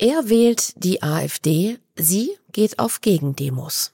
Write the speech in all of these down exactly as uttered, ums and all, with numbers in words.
Er wählt die AfD, sie geht auf Gegendemos.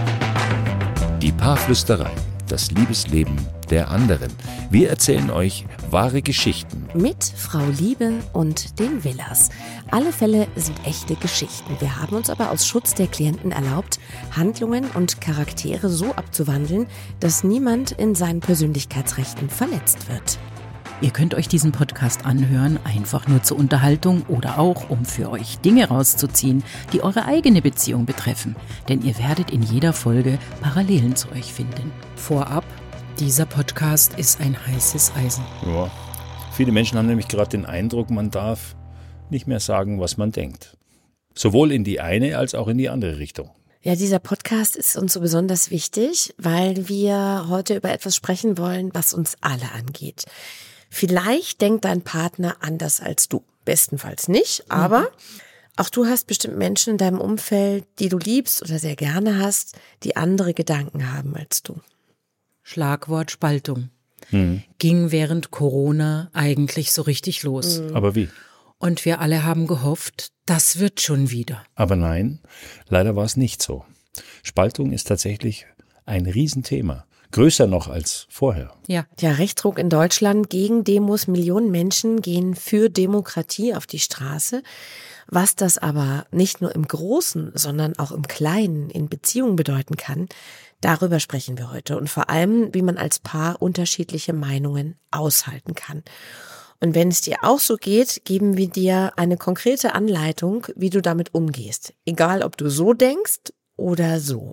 Die Paarflüsterei, das Liebesleben der anderen. Wir erzählen euch wahre Geschichten. Mit Frau Liebe und den Willers. Alle Fälle sind echte Geschichten. Wir haben uns aber aus Schutz der Klienten erlaubt, Handlungen und Charaktere so abzuwandeln, dass niemand in seinen Persönlichkeitsrechten verletzt wird. Ihr könnt euch diesen Podcast anhören, einfach nur zur Unterhaltung oder auch, um für euch Dinge rauszuziehen, die eure eigene Beziehung betreffen. Denn ihr werdet in jeder Folge Parallelen zu euch finden. Vorab, dieser Podcast ist ein heißes Eisen. Ja, viele Menschen haben nämlich gerade den Eindruck, man darf nicht mehr sagen, was man denkt. Sowohl in die eine als auch in die andere Richtung. Ja, dieser Podcast ist uns so besonders wichtig, weil wir heute über etwas sprechen wollen, was uns alle angeht. Vielleicht denkt dein Partner anders als du. Bestenfalls nicht, aber mhm. auch du hast bestimmt Menschen in deinem Umfeld, die du liebst oder sehr gerne hast, die andere Gedanken haben als du. Schlagwort Spaltung. Mhm. Ging während Corona eigentlich so richtig los. Mhm. Aber wie? Und wir alle haben gehofft, das wird schon wieder. Aber nein, leider war es nicht so. Spaltung ist tatsächlich ein Riesenthema. Größer noch als vorher. Ja. Ja, Rechtsruck in Deutschland gegen Demos. Millionen Menschen gehen für Demokratie auf die Straße. Was das aber nicht nur im Großen, sondern auch im Kleinen in Beziehungen bedeuten kann, darüber sprechen wir heute. Und vor allem, wie man als Paar unterschiedliche Meinungen aushalten kann. Und wenn es dir auch so geht, geben wir dir eine konkrete Anleitung, wie du damit umgehst. Egal, ob du so denkst oder so.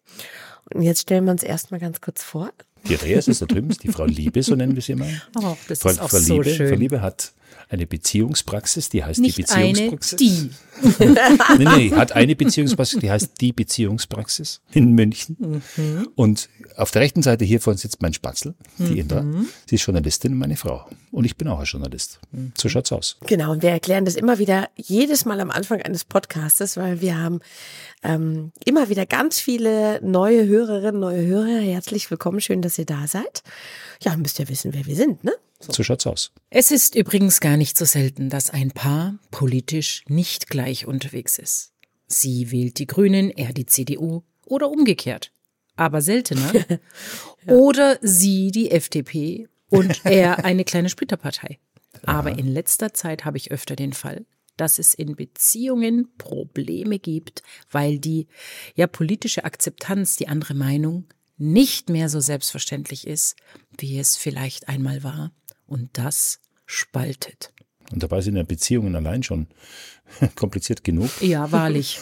Und jetzt stellen wir uns erstmal ganz kurz vor. Die Andreas ist da drüben, ist die Frau Liebe, so nennen wir sie mal. Oh, das Frau, ist auch Frau so Liebe, schön. Frau Liebe hat eine Beziehungspraxis, die heißt Nicht die Beziehungspraxis. eine, die. nee, nee, hat eine Beziehungspraxis, die heißt die Beziehungspraxis in München. Mhm. Und auf der rechten Seite hiervon sitzt mein Spatzel, die Mhm. Indra. Sie ist Journalistin und meine Frau. Und ich bin auch ein Journalist. Mhm. So schaut's aus. Genau, und wir erklären das immer wieder, jedes Mal am Anfang eines Podcastes, weil wir haben ähm, immer wieder ganz viele neue Hörerinnen, neue Hörer. Herzlich willkommen, schön, dass ihr da seid. Ja, müsst ihr wissen, wer wir sind, ne? So, so schaut's aus. Es ist übrigens gar nicht so selten, dass ein Paar politisch nicht gleich unterwegs ist. Sie wählt die Grünen, er die C D U oder umgekehrt. Aber seltener. ja. Oder sie die F D P und er eine kleine Splitterpartei. Aber in letzter Zeit habe ich öfter den Fall, dass es in Beziehungen Probleme gibt, weil die ja politische Akzeptanz, die andere Meinung, nicht mehr so selbstverständlich ist, wie es vielleicht einmal war. Und das spaltet. Und dabei sind ja Beziehungen allein schon kompliziert genug. Ja, wahrlich.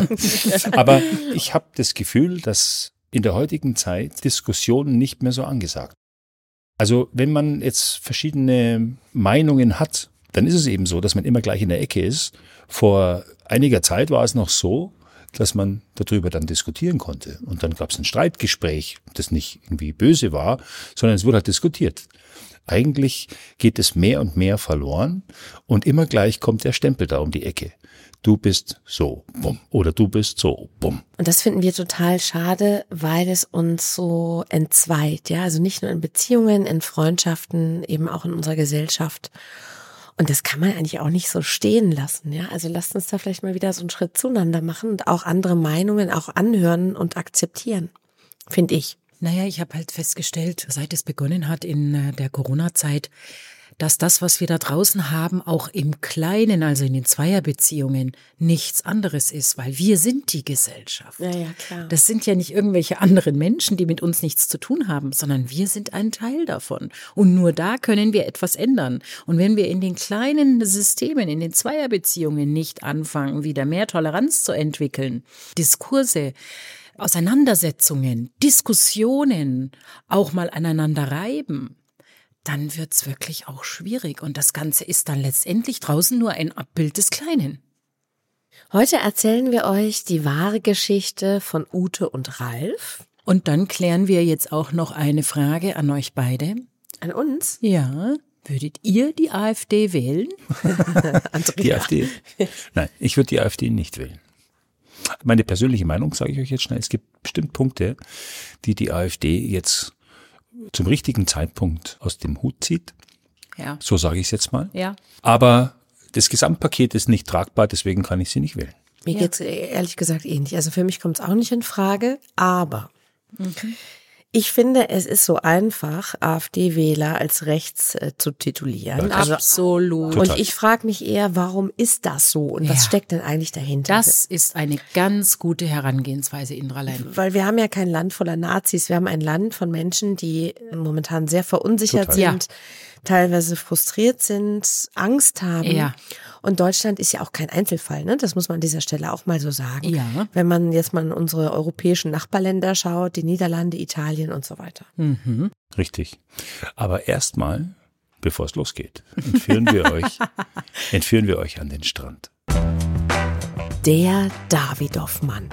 Aber ich habe das Gefühl, dass in der heutigen Zeit Diskussionen nicht mehr so angesagt. Also wenn man jetzt verschiedene Meinungen hat, dann ist es eben so, dass man immer gleich in der Ecke ist. Vor einiger Zeit war es noch so, dass man darüber dann diskutieren konnte. Und dann gab es ein Streitgespräch, das nicht irgendwie böse war, sondern es wurde halt diskutiert. Eigentlich geht es mehr und mehr verloren und immer gleich kommt der Stempel da um die Ecke. Du bist so, bumm. Oder du bist so, bumm. Und das finden wir total schade, weil es uns so entzweit, ja, also nicht nur in Beziehungen, in Freundschaften, eben auch in unserer Gesellschaft. Und das kann man eigentlich auch nicht so stehen lassen, ja. Also lasst uns da vielleicht mal wieder so einen Schritt zueinander machen und auch andere Meinungen auch anhören und akzeptieren, finde ich. Naja, ich habe halt festgestellt, seit es begonnen hat in der Corona-Zeit, dass das, was wir da draußen haben, auch im Kleinen, also in den Zweierbeziehungen, nichts anderes ist, weil wir sind die Gesellschaft. Ja, ja, klar. Das sind ja nicht irgendwelche anderen Menschen, die mit uns nichts zu tun haben, sondern wir sind ein Teil davon. Und nur da können wir etwas ändern. Und wenn wir in den kleinen Systemen, in den Zweierbeziehungen nicht anfangen, wieder mehr Toleranz zu entwickeln, Diskurse, Auseinandersetzungen, Diskussionen auch mal aneinander reiben, dann wird's wirklich auch schwierig. Und das Ganze ist dann letztendlich draußen nur ein Abbild des Kleinen. Heute erzählen wir euch die wahre Geschichte von Ute und Ralf. Und dann klären wir jetzt auch noch eine Frage an euch beide. An uns? Ja. Würdet ihr die AfD wählen? Die AfD? Nein, ich würde die AfD nicht wählen. Meine persönliche Meinung, sage ich euch jetzt schnell, es gibt bestimmt Punkte, die die AfD jetzt zum richtigen Zeitpunkt aus dem Hut zieht. Ja. So sage ich es jetzt mal. Ja. Aber das Gesamtpaket ist nicht tragbar, deswegen kann ich sie nicht wählen. Mir Ja. geht's ehrlich gesagt ähnlich. Also für mich kommt es auch nicht in Frage, aber Mhm. ich finde, es ist so einfach, AfD-Wähler als rechts äh, zu titulieren. Ja, Also, Absolut. Total. und ich frage mich eher, warum ist das so und was Ja. steckt denn eigentlich dahinter? Das ist eine ganz gute Herangehensweise, Indralein. Weil wir haben ja kein Land voller Nazis, wir haben ein Land von Menschen, die momentan sehr verunsichert Total. sind, teilweise frustriert sind, Angst haben. Ja. Und Deutschland ist ja auch kein Einzelfall, ne? Das muss man an dieser Stelle auch mal so sagen. Ja. Wenn man jetzt mal in unsere europäischen Nachbarländer schaut, die Niederlande, Italien und so weiter. Richtig. Aber erstmal, bevor es losgeht, entführen wir euch, entführen wir euch an den Strand. Der Davidoff-Mann.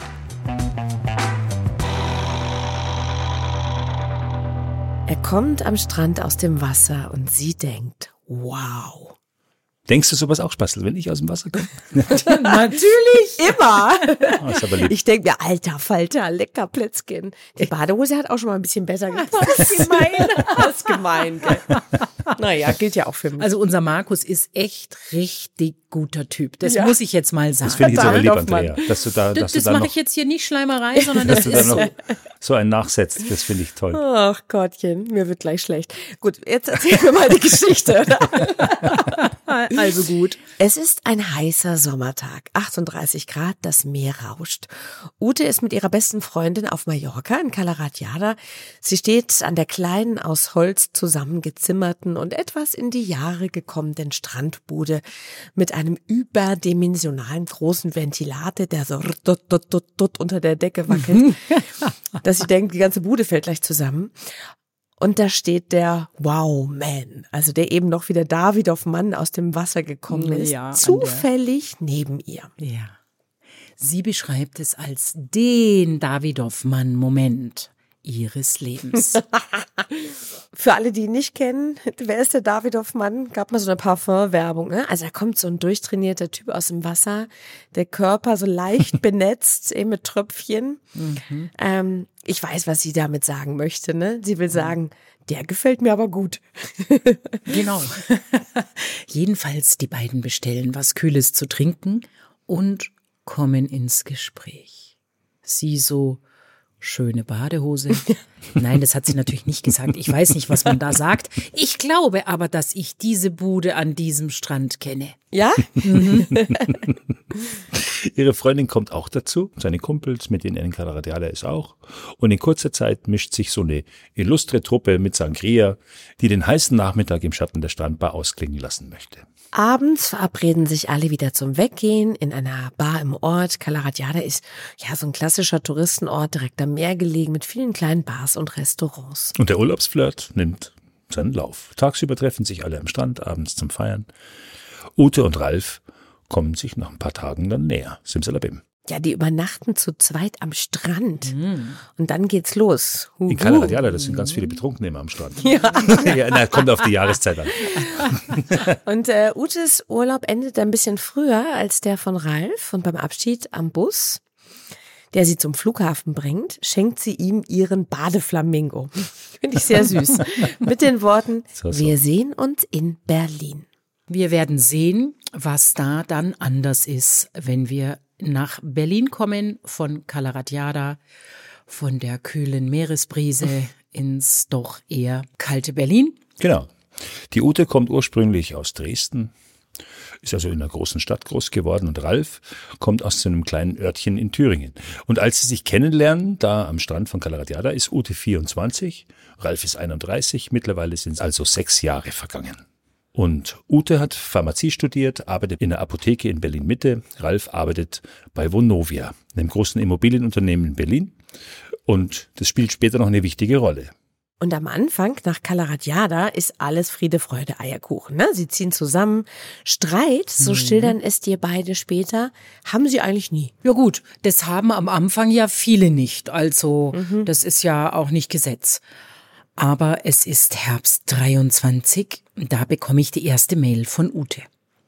Er kommt am Strand aus dem Wasser und sie denkt, wow. Denkst du sowas auch, Spastel, wenn ich aus dem Wasser komme? Natürlich, immer. Ah, ist aber lieb. Ich denke mir, alter Falter, lecker Plätzchen. Die Badehose hat auch schon mal ein bisschen besser gepasst. Das ist gemein. Das ist gemein, gell? Naja, gilt ja auch für mich. Also unser Markus ist echt richtig guter Typ. Das Ja. muss ich jetzt mal sagen. Das finde ich jetzt aber lieb, Davidoff-Mann. Andrea, dass du da, dass das du das da mache noch, ich jetzt hier nicht Schleimerei, sondern dass das du da ist noch so. so einen nachsetzt. Das finde ich toll. Ach Gottchen, mir wird gleich schlecht. Gut, jetzt erzähl mir mal die Geschichte. Also gut. Es ist ein heißer Sommertag, achtunddreißig Grad, das Meer rauscht. Ute ist mit ihrer besten Freundin auf Mallorca in Cala Ratjada. Sie steht an der kleinen, aus Holz zusammengezimmerten und etwas in die Jahre gekommenen Strandbude mit einem überdimensionalen großen Ventilator, der so dut, dut, dut, dut unter der Decke wackelt, dass sie denkt, die ganze Bude fällt gleich zusammen. Und da steht der Wow-Man, also der eben noch wieder Davidoff-Mann aus dem Wasser gekommen ist, Ja, an der- zufällig neben ihr. Ja. Sie beschreibt es als den Davidoff-Mann-Moment ihres Lebens. Für alle, die ihn nicht kennen, wer ist der Davidoff-Mann? Gab mal so eine Parfum-Werbung, ne? Also da kommt so ein durchtrainierter Typ aus dem Wasser, der Körper so leicht benetzt, eben mit Tröpfchen. Mhm. Ähm, ich weiß, was sie damit sagen möchte, ne? Sie will sagen, der gefällt mir aber gut. Genau. Jedenfalls, die beiden bestellen was Kühles zu trinken und kommen ins Gespräch. Sie so, schöne Badehose. Nein, das hat sie natürlich nicht gesagt. Ich weiß nicht, was man da sagt. Ich glaube aber, dass ich diese Bude an diesem Strand kenne. Ja? Ihre Freundin kommt auch dazu, seine Kumpels, mit denen er in Cala Ratjada ist auch. Und in kurzer Zeit mischt sich so eine illustre Truppe mit Sangria, die den heißen Nachmittag im Schatten der Strandbar ausklingen lassen möchte. Abends verabreden sich alle wieder zum Weggehen in einer Bar im Ort. Cala Ratjada ist ja so ein klassischer Touristenort, direkt am Meer gelegen, mit vielen kleinen Bars und Restaurants. Und der Urlaubsflirt nimmt seinen Lauf. Tagsüber treffen sich alle am Strand, abends zum Feiern. Ute und Ralf kommen sich nach ein paar Tagen dann näher. Simsalabim. Ja, die übernachten zu zweit am Strand. Und dann geht's los. Huhu. In Cala Ratjada, das sind ganz viele Betrunkene immer am Strand. Ja. Ja, na, kommt auf die Jahreszeit an. Und äh, Utes Urlaub endet ein bisschen früher als der von Ralf. Und beim Abschied am Bus, der sie zum Flughafen bringt, schenkt sie ihm ihren Badeflamingo. Finde ich sehr süß. Mit den Worten, So, so. wir sehen uns in Berlin. Wir werden sehen, was da dann anders ist, wenn wir nach Berlin kommen, von Cala Ratjada, von der kühlen Meeresbrise ins doch eher kalte Berlin. Genau. Die Ute kommt ursprünglich aus Dresden, ist also in einer großen Stadt groß geworden, und Ralf kommt aus so einem kleinen Örtchen in Thüringen. Und als sie sich kennenlernen, da am Strand von Cala Ratjada, ist Ute vierundzwanzig, Ralf ist einunddreißig, mittlerweile sind also sechs Jahre vergangen. Und Ute hat Pharmazie studiert, arbeitet in der Apotheke in Berlin-Mitte. Ralf arbeitet bei Vonovia, einem großen Immobilienunternehmen in Berlin. Und das spielt später noch eine wichtige Rolle. Und am Anfang, nach Cala Ratjada, ist alles Friede, Freude, Eierkuchen. Ne? Sie ziehen zusammen. Streit, so schildern es dir beide später, haben sie eigentlich nie. Ja gut, das haben am Anfang ja viele nicht, also das ist ja auch nicht Gesetz. Aber es ist Herbst dreiundzwanzig, da bekomme ich die erste Mail von Ute.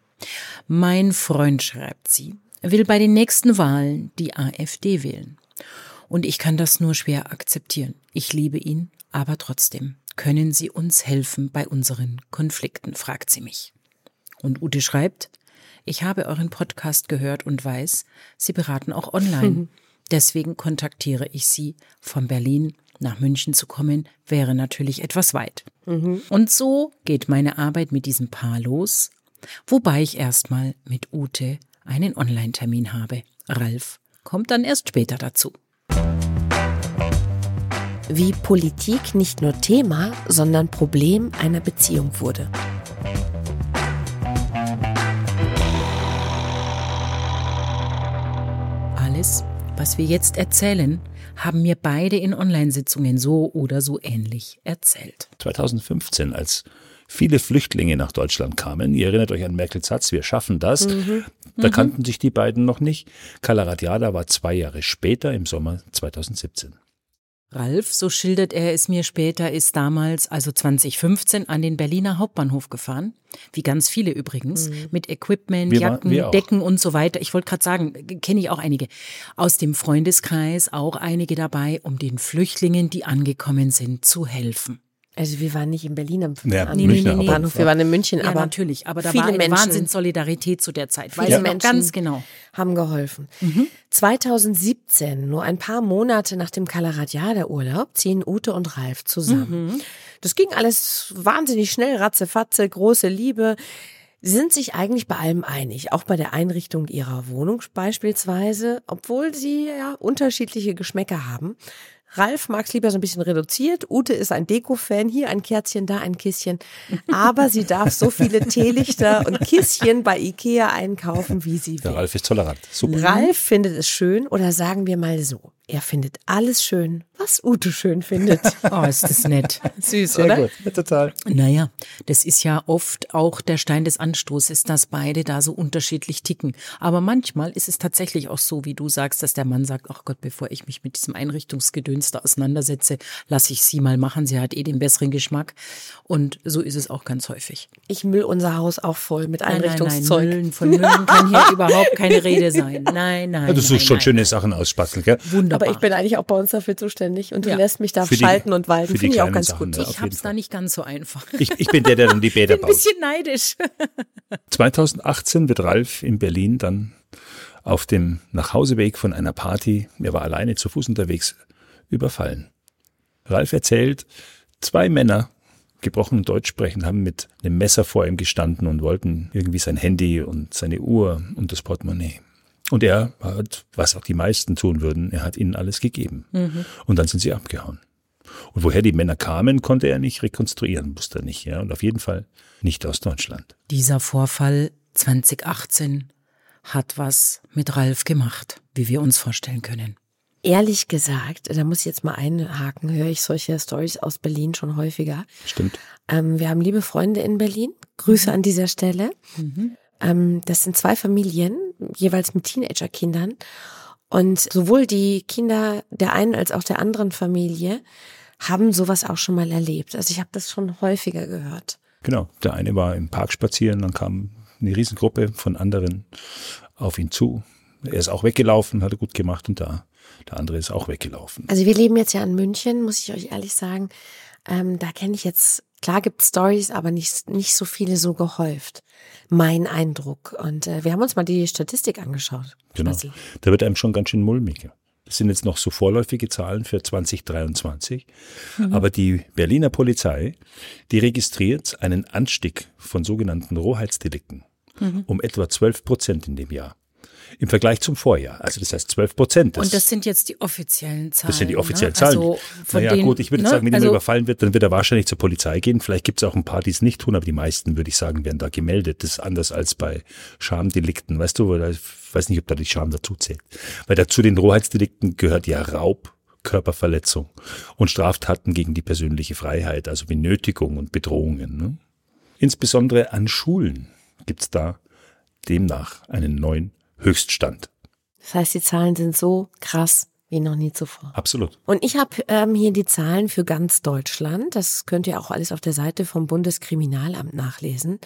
Mein Freund, schreibt sie, will bei den nächsten Wahlen die AfD wählen. Und ich kann das nur schwer akzeptieren. Ich liebe ihn, aber trotzdem, können Sie uns helfen bei unseren Konflikten, fragt sie mich. Und Ute schreibt, ich habe euren Podcast gehört und weiß, Sie beraten auch online. Mhm. Deswegen kontaktiere ich Sie. Von Berlin nach München zu kommen, wäre natürlich etwas weit. Mhm. Und so geht meine Arbeit mit diesem Paar los, wobei ich erstmal mit Ute einen Online-Termin habe. Ralf kommt dann erst später dazu. Wie Politik nicht nur Thema, sondern Problem einer Beziehung wurde. Alles, was wir jetzt erzählen, haben mir beide in Online-Sitzungen so oder so ähnlich erzählt. zwanzig fünfzehn, als viele Flüchtlinge nach Deutschland kamen, ihr erinnert euch an Merkels Satz, wir schaffen das, mhm. da kannten sich die beiden noch nicht. Cala Ratjada war zwei Jahre später, im Sommer zwanzig siebzehn. Ralf, so schildert er es mir später, ist damals, also zwanzig fünfzehn, an den Berliner Hauptbahnhof gefahren, wie ganz viele übrigens, mhm. mit Equipment, wir Jacken, war, Decken und so weiter. Ich wollte gerade sagen, kenne ich auch einige. Aus dem Freundeskreis auch einige dabei, um den Flüchtlingen, die angekommen sind, zu helfen. Also wir waren nicht in Berlin am ja, nee, nee, nee, nee. Bahnhof, wir waren in München. Ja, aber natürlich, aber da viele war eine Menschen, Wahnsinnssolidarität zu der Zeit. Viele Weiß Menschen ganz genau. haben geholfen. Mhm. zwanzig siebzehn, nur ein paar Monate nach dem Cala Ratjada Urlaub, ziehen Ute und Ralf zusammen. Mhm. Das ging alles wahnsinnig schnell, ratzefatze, große Liebe. Sie sind sich eigentlich bei allem einig, auch bei der Einrichtung ihrer Wohnung beispielsweise, obwohl sie ja unterschiedliche Geschmäcker haben. Ralf mag es lieber so ein bisschen reduziert. Ute ist ein Deko-Fan. Hier ein Kerzchen, da ein Kisschen. Aber sie darf so viele Teelichter und Kisschen bei Ikea einkaufen, wie sie will. Der Ralf ist tolerant. Super. Ralf findet es schön, oder sagen wir mal so, er findet alles schön, was Ute schön findet. Oh, ist das nett. Süß, Sehr oder? Gut. Ja, total. Naja, das ist ja oft auch der Stein des Anstoßes, dass beide da so unterschiedlich ticken. Aber manchmal ist es tatsächlich auch so, wie du sagst, dass der Mann sagt, ach Gott, bevor ich mich mit diesem Einrichtungsgedöns da auseinandersetze, lasse ich sie mal machen. Sie hat eh den besseren Geschmack. Und so ist es auch ganz häufig. Ich müll unser Haus auch voll mit Einrichtungszeug. Nein, nein, nein, von Müllen kann hier überhaupt keine Rede sein. Nein, nein, ja, du suchst nein, schon nein. schöne Sachen aus, Spatzel, gell? Wunderbar. Aber ich bin eigentlich auch bei uns dafür zuständig und du Ja. lässt mich da Für die- schalten und walten. für die Finde ich auch kleinen ganz Sachen, gut. ja. Ich auf hab's jeden da Fall. nicht ganz so einfach. Ich, ich bin der, der dann die Bäder Ein baut. bisschen neidisch. zwanzig achtzehn wird Ralf in Berlin dann auf dem Nachhauseweg von einer Party, er war alleine zu Fuß unterwegs, überfallen. Ralf erzählt, zwei Männer, gebrochen Deutsch sprechen, haben mit einem Messer vor ihm gestanden und wollten irgendwie sein Handy und seine Uhr und das Portemonnaie. Und er hat, was auch die meisten tun würden, er hat ihnen alles gegeben. Mhm. Und dann sind sie abgehauen. Und woher die Männer kamen, konnte er nicht rekonstruieren, wusste er nicht. Ja? Und auf jeden Fall nicht aus Deutschland. Dieser Vorfall zwanzig achtzehn hat was mit Ralf gemacht, wie wir uns vorstellen können. Ehrlich gesagt, da muss ich jetzt mal einhaken, höre ich solche Storys aus Berlin schon häufiger. Stimmt. Ähm, wir haben liebe Freunde in Berlin. Grüße mhm. an dieser Stelle. Mhm. Ähm, das sind zwei Familien, jeweils mit Teenagerkindern. Und sowohl die Kinder der einen als auch der anderen Familie haben sowas auch schon mal erlebt. Also ich habe das schon häufiger gehört. Genau, der eine war im Park spazieren, dann kam eine Riesengruppe von anderen auf ihn zu. Er ist auch weggelaufen, hat er gut gemacht und da, der andere ist auch weggelaufen. Also wir leben jetzt ja in München, muss ich euch ehrlich sagen. Ähm, da kenne ich jetzt, klar gibt es Storys, aber nicht, nicht so viele so gehäuft. Mein Eindruck. Und äh, wir haben uns mal die Statistik angeschaut. Genau, Basel. da wird einem schon ganz schön mulmig. Das sind jetzt noch so vorläufige Zahlen für zwanzig dreiundzwanzig. Mhm. Aber die Berliner Polizei, die registriert einen Anstieg von sogenannten Rohheitsdelikten mhm. um etwa zwölf Prozent in dem Jahr. Im Vergleich zum Vorjahr. Also das heißt zwölf Prozent. Und das sind jetzt die offiziellen Zahlen. Das sind die offiziellen ne? Zahlen. Also von naja den, gut, ich würde ne? sagen, wenn also, jemand überfallen wird, dann wird er wahrscheinlich zur Polizei gehen. Vielleicht gibt es auch ein paar, die es nicht tun, aber die meisten, würde ich sagen, werden da gemeldet. Das ist anders als bei Schamdelikten. Weißt du, ich weiß nicht, ob da die Scham dazu zählt. Weil dazu den Rohheitsdelikten gehört ja Raub, Körperverletzung und Straftaten gegen die persönliche Freiheit, also wie Nötigung und Bedrohungen. Ne? Insbesondere an Schulen gibt es da demnach einen neuen Höchststand. Das heißt, die Zahlen sind so krass wie noch nie zuvor. Absolut. Und ich habe ähm, hier die Zahlen für ganz Deutschland. Das könnt ihr auch alles auf der Seite vom Bundeskriminalamt nachlesen.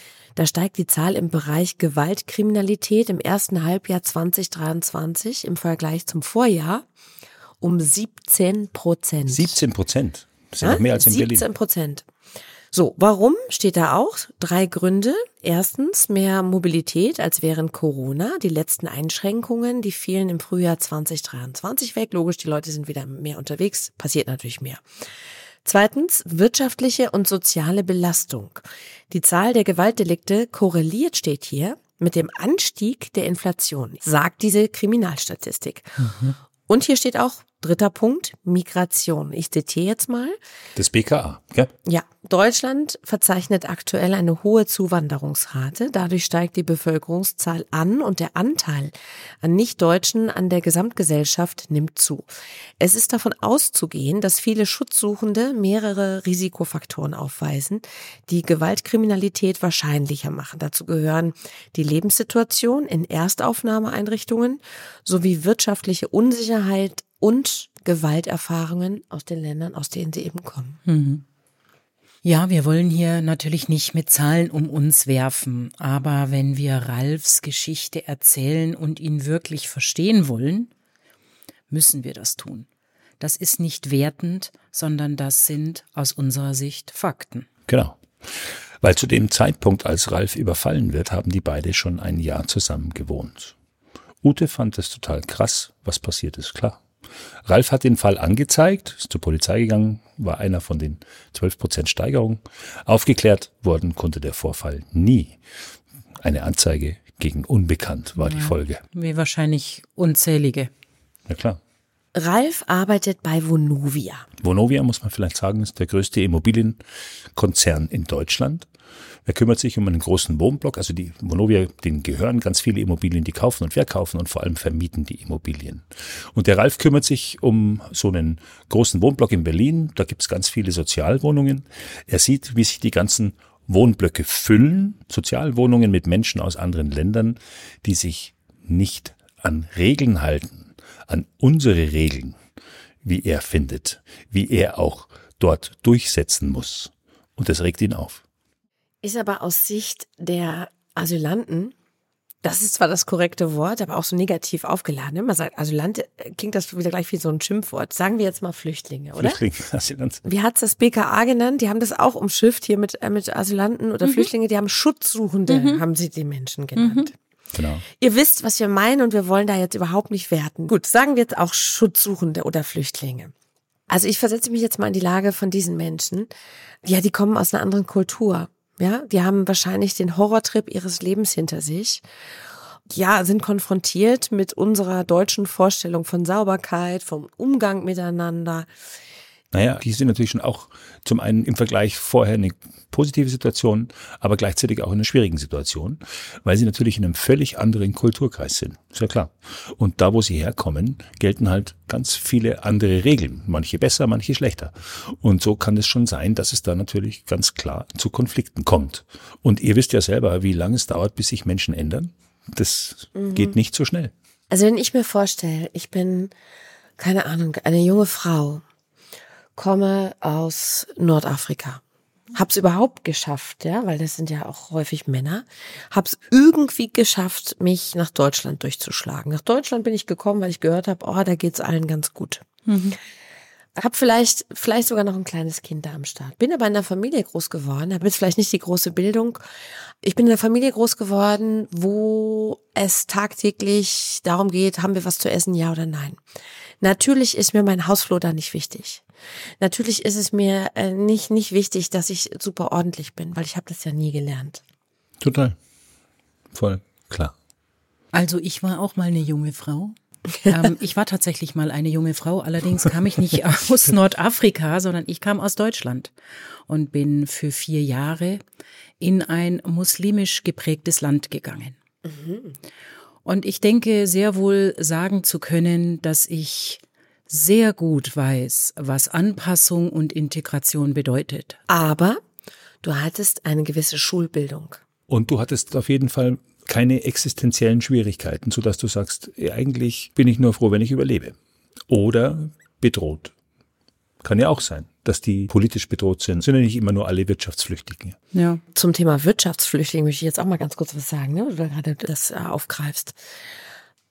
Da steigt die Zahl im Bereich Gewaltkriminalität im ersten Halbjahr zwanzig dreiundzwanzig im Vergleich zum Vorjahr um siebzehn Prozent. siebzehn Prozent? Das ist ja noch mehr als in Berlin. siebzehn Prozent. So, warum steht da auch? Drei Gründe. Erstens, mehr Mobilität als während Corona. Die letzten Einschränkungen, die fielen im Frühjahr zwanzig dreiundzwanzig weg. Logisch, die Leute sind wieder mehr unterwegs, passiert natürlich mehr. Zweitens, wirtschaftliche und soziale Belastung. Die Zahl der Gewaltdelikte korreliert, steht hier, mit dem Anstieg der Inflation, sagt diese Kriminalstatistik. Mhm. Und hier steht auch, dritter Punkt, Migration. Ich zitiere jetzt mal. Das B K A, gell? Ja, Deutschland verzeichnet aktuell eine hohe Zuwanderungsrate. Dadurch steigt die Bevölkerungszahl an und der Anteil an Nichtdeutschen an der Gesamtgesellschaft nimmt zu. Es ist davon auszugehen, dass viele Schutzsuchende mehrere Risikofaktoren aufweisen, die Gewaltkriminalität wahrscheinlicher machen. Dazu gehören die Lebenssituation in Erstaufnahmeeinrichtungen sowie wirtschaftliche Unsicherheit und Gewalterfahrungen aus den Ländern, aus denen sie eben kommen. Mhm. Ja, wir wollen hier natürlich nicht mit Zahlen um uns werfen, aber wenn wir Ralfs Geschichte erzählen und ihn wirklich verstehen wollen, müssen wir das tun. Das ist nicht wertend, sondern das sind aus unserer Sicht Fakten. Genau. Weil zu dem Zeitpunkt, als Ralf überfallen wird, haben die beide schon ein Jahr zusammen gewohnt. Ute fand es total krass, was passiert ist, klar. Ralf hat den Fall angezeigt, ist zur Polizei gegangen, war einer von den zwölf Prozent Steigerung. Aufgeklärt worden konnte der Vorfall nie. Eine Anzeige gegen Unbekannt war ja die Folge. Wie wahrscheinlich unzählige. Ja klar. Ralf arbeitet bei Vonovia. Vonovia, muss man vielleicht sagen, ist der größte Immobilienkonzern in Deutschland. Er kümmert sich um einen großen Wohnblock, also die Vonovia, denen gehören ganz viele Immobilien, die kaufen und verkaufen und vor allem vermieten die Immobilien. Und der Ralf kümmert sich um so einen großen Wohnblock in Berlin, da gibt es ganz viele Sozialwohnungen. Er sieht, wie sich die ganzen Wohnblöcke füllen, Sozialwohnungen mit Menschen aus anderen Ländern, die sich nicht an Regeln halten, an unsere Regeln, wie er findet, wie er auch dort durchsetzen muss. Und das regt ihn auf. Ist aber aus Sicht der Asylanten, das ist zwar das korrekte Wort, aber auch so negativ aufgeladen. Man sagt Asylant, klingt das wieder gleich wie so ein Schimpfwort. Sagen wir jetzt mal Flüchtlinge, oder? Flüchtlinge, Asylant. Wie hat's das B K A genannt? Die haben das auch umschifft hier mit, äh, mit Asylanten oder mhm. Flüchtlinge, die haben Schutzsuchende, mhm. haben sie die Menschen genannt. Mhm. Genau. Ihr wisst, was wir meinen und wir wollen da jetzt überhaupt nicht werten. Gut, sagen wir jetzt auch Schutzsuchende oder Flüchtlinge. Also ich versetze mich jetzt mal in die Lage von diesen Menschen. Ja, die kommen aus einer anderen Kultur. Ja, die haben wahrscheinlich den Horrortrip ihres Lebens hinter sich. Ja, sind konfrontiert mit unserer deutschen Vorstellung von Sauberkeit, vom Umgang miteinander. Naja, die sind natürlich schon auch zum einen im Vergleich vorher eine positive Situation, aber gleichzeitig auch in einer schwierigen Situation, weil sie natürlich in einem völlig anderen Kulturkreis sind. Ist ja klar. Und da, wo sie herkommen, gelten halt ganz viele andere Regeln. Manche besser, manche schlechter. Und so kann es schon sein, dass es da natürlich ganz klar zu Konflikten kommt. Und ihr wisst ja selber, wie lange es dauert, bis sich Menschen ändern. Das mhm. geht nicht so schnell. Also wenn ich mir vorstelle, ich bin, keine Ahnung, eine junge Frau, komme aus Nordafrika. Hab's überhaupt geschafft, ja, weil das sind ja auch häufig Männer. Hab's irgendwie geschafft, mich nach Deutschland durchzuschlagen. Nach Deutschland bin ich gekommen, weil ich gehört habe, oh, da geht's allen ganz gut. Mhm. Hab vielleicht, vielleicht sogar noch ein kleines Kind da am Start. Bin aber in einer Familie groß geworden, habe jetzt vielleicht nicht die große Bildung. Ich bin in einer Familie groß geworden, wo es tagtäglich darum geht, haben wir was zu essen, ja oder nein. Natürlich ist mir mein Hausflur da nicht wichtig. Natürlich ist es mir äh, nicht nicht wichtig, dass ich super ordentlich bin, weil ich habe das ja nie gelernt. Total. Voll klar. Also ich war auch mal eine junge Frau. ähm, ich war tatsächlich mal eine junge Frau, allerdings kam ich nicht aus Nordafrika, sondern ich kam aus Deutschland und bin für vier Jahre in ein muslimisch geprägtes Land gegangen. Mhm. Und ich denke sehr wohl sagen zu können, dass ich sehr gut weiß, was Anpassung und Integration bedeutet. Aber du hattest eine gewisse Schulbildung. Und du hattest auf jeden Fall keine existenziellen Schwierigkeiten, sodass du sagst, eigentlich bin ich nur froh, wenn ich überlebe. Oder bedroht. Kann ja auch sein, dass die politisch bedroht sind. Sind ja nicht immer nur alle Wirtschaftsflüchtlinge. Ja. Zum Thema Wirtschaftsflüchtlinge möchte ich jetzt auch mal ganz kurz was sagen, ne? Weil du gerade das äh, aufgreifst.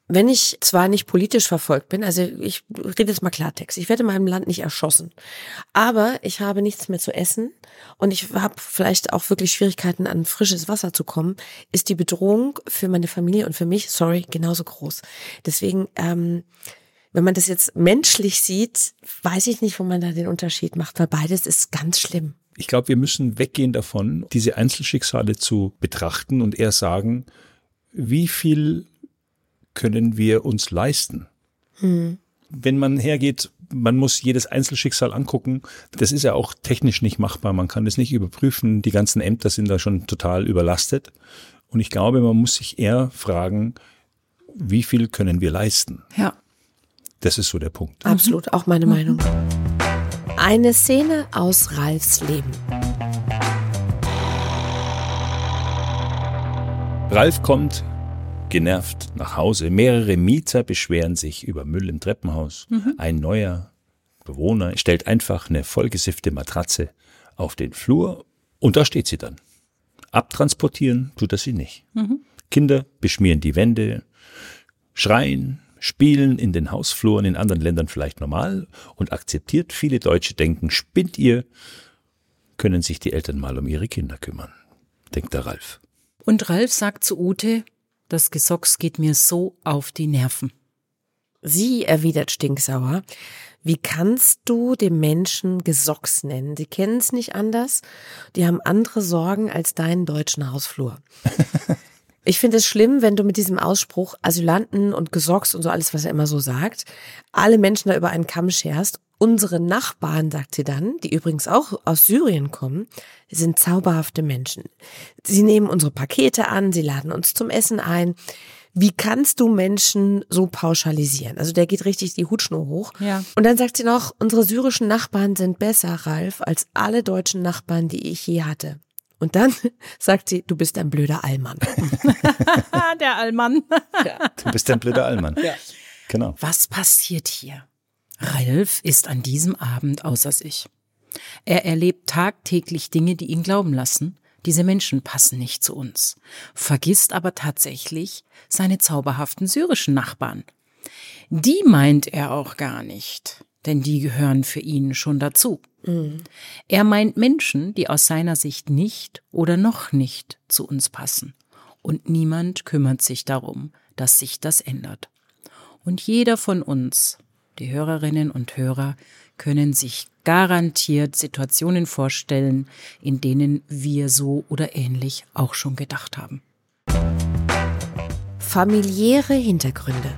wenn ich zwar nicht politisch verfolgt bin, also ich rede jetzt mal Klartext, ich werde in meinem Land nicht erschossen, aber ich habe nichts mehr zu essen und ich habe vielleicht auch wirklich Schwierigkeiten, an frisches Wasser zu kommen, ist die Bedrohung für meine Familie und für mich, sorry, genauso groß. Deswegen, ähm, wenn man das jetzt menschlich sieht, weiß ich nicht, wo man da den Unterschied macht, weil beides ist ganz schlimm. Ich glaube, wir müssen weggehen davon, diese Einzelschicksale zu betrachten und eher sagen, wie viel können wir uns leisten? Hm. Wenn man hergeht, man muss jedes Einzelschicksal angucken, das ist ja auch technisch nicht machbar, man kann das nicht überprüfen, die ganzen Ämter sind da schon total überlastet und ich glaube, man muss sich eher fragen, wie viel können wir leisten? Ja. Das ist so der Punkt. Absolut, auch meine Meinung. Eine Szene aus Ralfs Leben. Ralf kommt genervt nach Hause. Mehrere Mieter beschweren sich über Müll im Treppenhaus. Mhm. Ein neuer Bewohner stellt einfach eine vollgesiffte Matratze auf den Flur und da steht sie dann. Abtransportieren tut er sie nicht. Mhm. Kinder beschmieren die Wände, schreien, spielen in den Hausfluren, in anderen Ländern vielleicht normal und akzeptiert. Viele Deutsche denken, spinnt ihr, können sich die Eltern mal um ihre Kinder kümmern, denkt der Ralf. Und Ralf sagt zu Ute, das Gesocks geht mir so auf die Nerven. Sie erwidert stinksauer, wie kannst du dem Menschen Gesocks nennen? Sie kennen es nicht anders, die haben andere Sorgen als deinen deutschen Hausflur. Ich finde es schlimm, wenn du mit diesem Ausspruch Asylanten und Gesocks und so alles, was er immer so sagt, alle Menschen da über einen Kamm scherst. Unsere Nachbarn, sagt sie dann, die übrigens auch aus Syrien kommen, sind zauberhafte Menschen. Sie nehmen unsere Pakete an, sie laden uns zum Essen ein. Wie kannst du Menschen so pauschalisieren? Also der geht richtig die Hutschnur hoch. Ja. Und dann sagt sie noch, unsere syrischen Nachbarn sind besser, Ralf, als alle deutschen Nachbarn, die ich je hatte. Und dann sagt sie, du bist ein blöder Allmann. Der Allmann. Ja. Du bist ein blöder Allmann. Ja. Genau. Was passiert hier? Ralf ist an diesem Abend außer sich. Er erlebt tagtäglich Dinge, die ihn glauben lassen, diese Menschen passen nicht zu uns, vergisst aber tatsächlich seine zauberhaften syrischen Nachbarn. Die meint er auch gar nicht, denn die gehören für ihn schon dazu. Mhm. Er meint Menschen, die aus seiner Sicht nicht oder noch nicht zu uns passen. Und niemand kümmert sich darum, dass sich das ändert. Und jeder von uns, die Hörerinnen und Hörer, können sich garantiert Situationen vorstellen, in denen wir so oder ähnlich auch schon gedacht haben. Familiäre Hintergründe.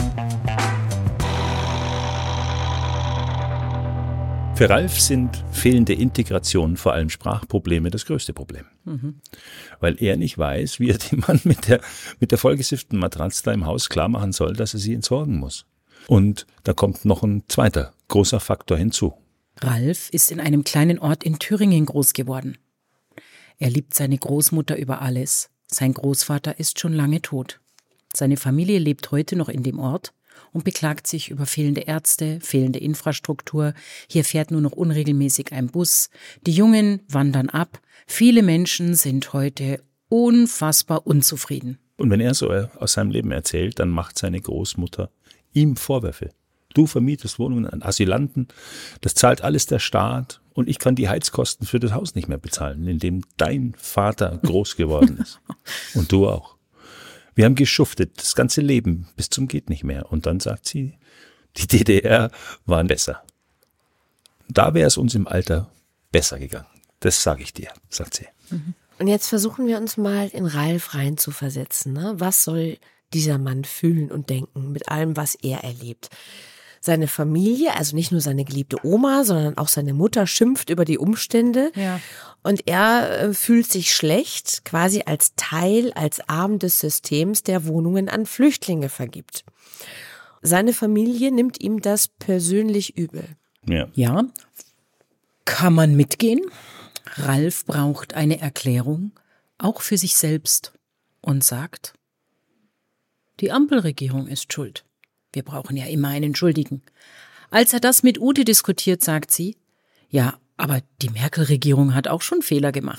Für Ralf sind fehlende Integration, vor allem Sprachprobleme, das größte Problem. Mhm. Weil er nicht weiß, wie er dem Mann mit der, mit der vollgesifften Matratze da im Haus klar machen soll, dass er sie entsorgen muss. Und da kommt noch ein zweiter großer Faktor hinzu. Ralf ist in einem kleinen Ort in Thüringen groß geworden. Er liebt seine Großmutter über alles. Sein Großvater ist schon lange tot. Seine Familie lebt heute noch in dem Ort und beklagt sich über fehlende Ärzte, fehlende Infrastruktur. Hier fährt nur noch unregelmäßig ein Bus. Die Jungen wandern ab. Viele Menschen sind heute unfassbar unzufrieden. Und wenn er so aus seinem Leben erzählt, dann macht seine Großmutter ihm Vorwürfe. Du vermietest Wohnungen an Asylanten, das zahlt alles der Staat und ich kann die Heizkosten für das Haus nicht mehr bezahlen, in dem dein Vater groß geworden ist. Und du auch. Wir haben geschuftet, das ganze Leben bis zum geht nicht mehr. Und dann sagt sie, die D D R waren besser. Da wäre es uns im Alter besser gegangen. Das sage ich dir, sagt sie. Und jetzt versuchen wir uns mal in Ralf reinzuversetzen. Ne? Was soll dieser Mann fühlen und denken mit allem, was er erlebt? Seine Familie, also nicht nur seine geliebte Oma, sondern auch seine Mutter schimpft über die Umstände. Ja. Und er äh, fühlt sich schlecht, quasi als Teil, als Arm des Systems, der Wohnungen an Flüchtlinge vergibt. Seine Familie nimmt ihm das persönlich übel. Ja. Ja, kann man mitgehen. Ralf braucht eine Erklärung, auch für sich selbst, und sagt, die Ampelregierung ist schuld. Wir brauchen ja immer einen Schuldigen. Als er das mit Ute diskutiert, sagt sie, ja, aber die Merkel-Regierung hat auch schon Fehler gemacht.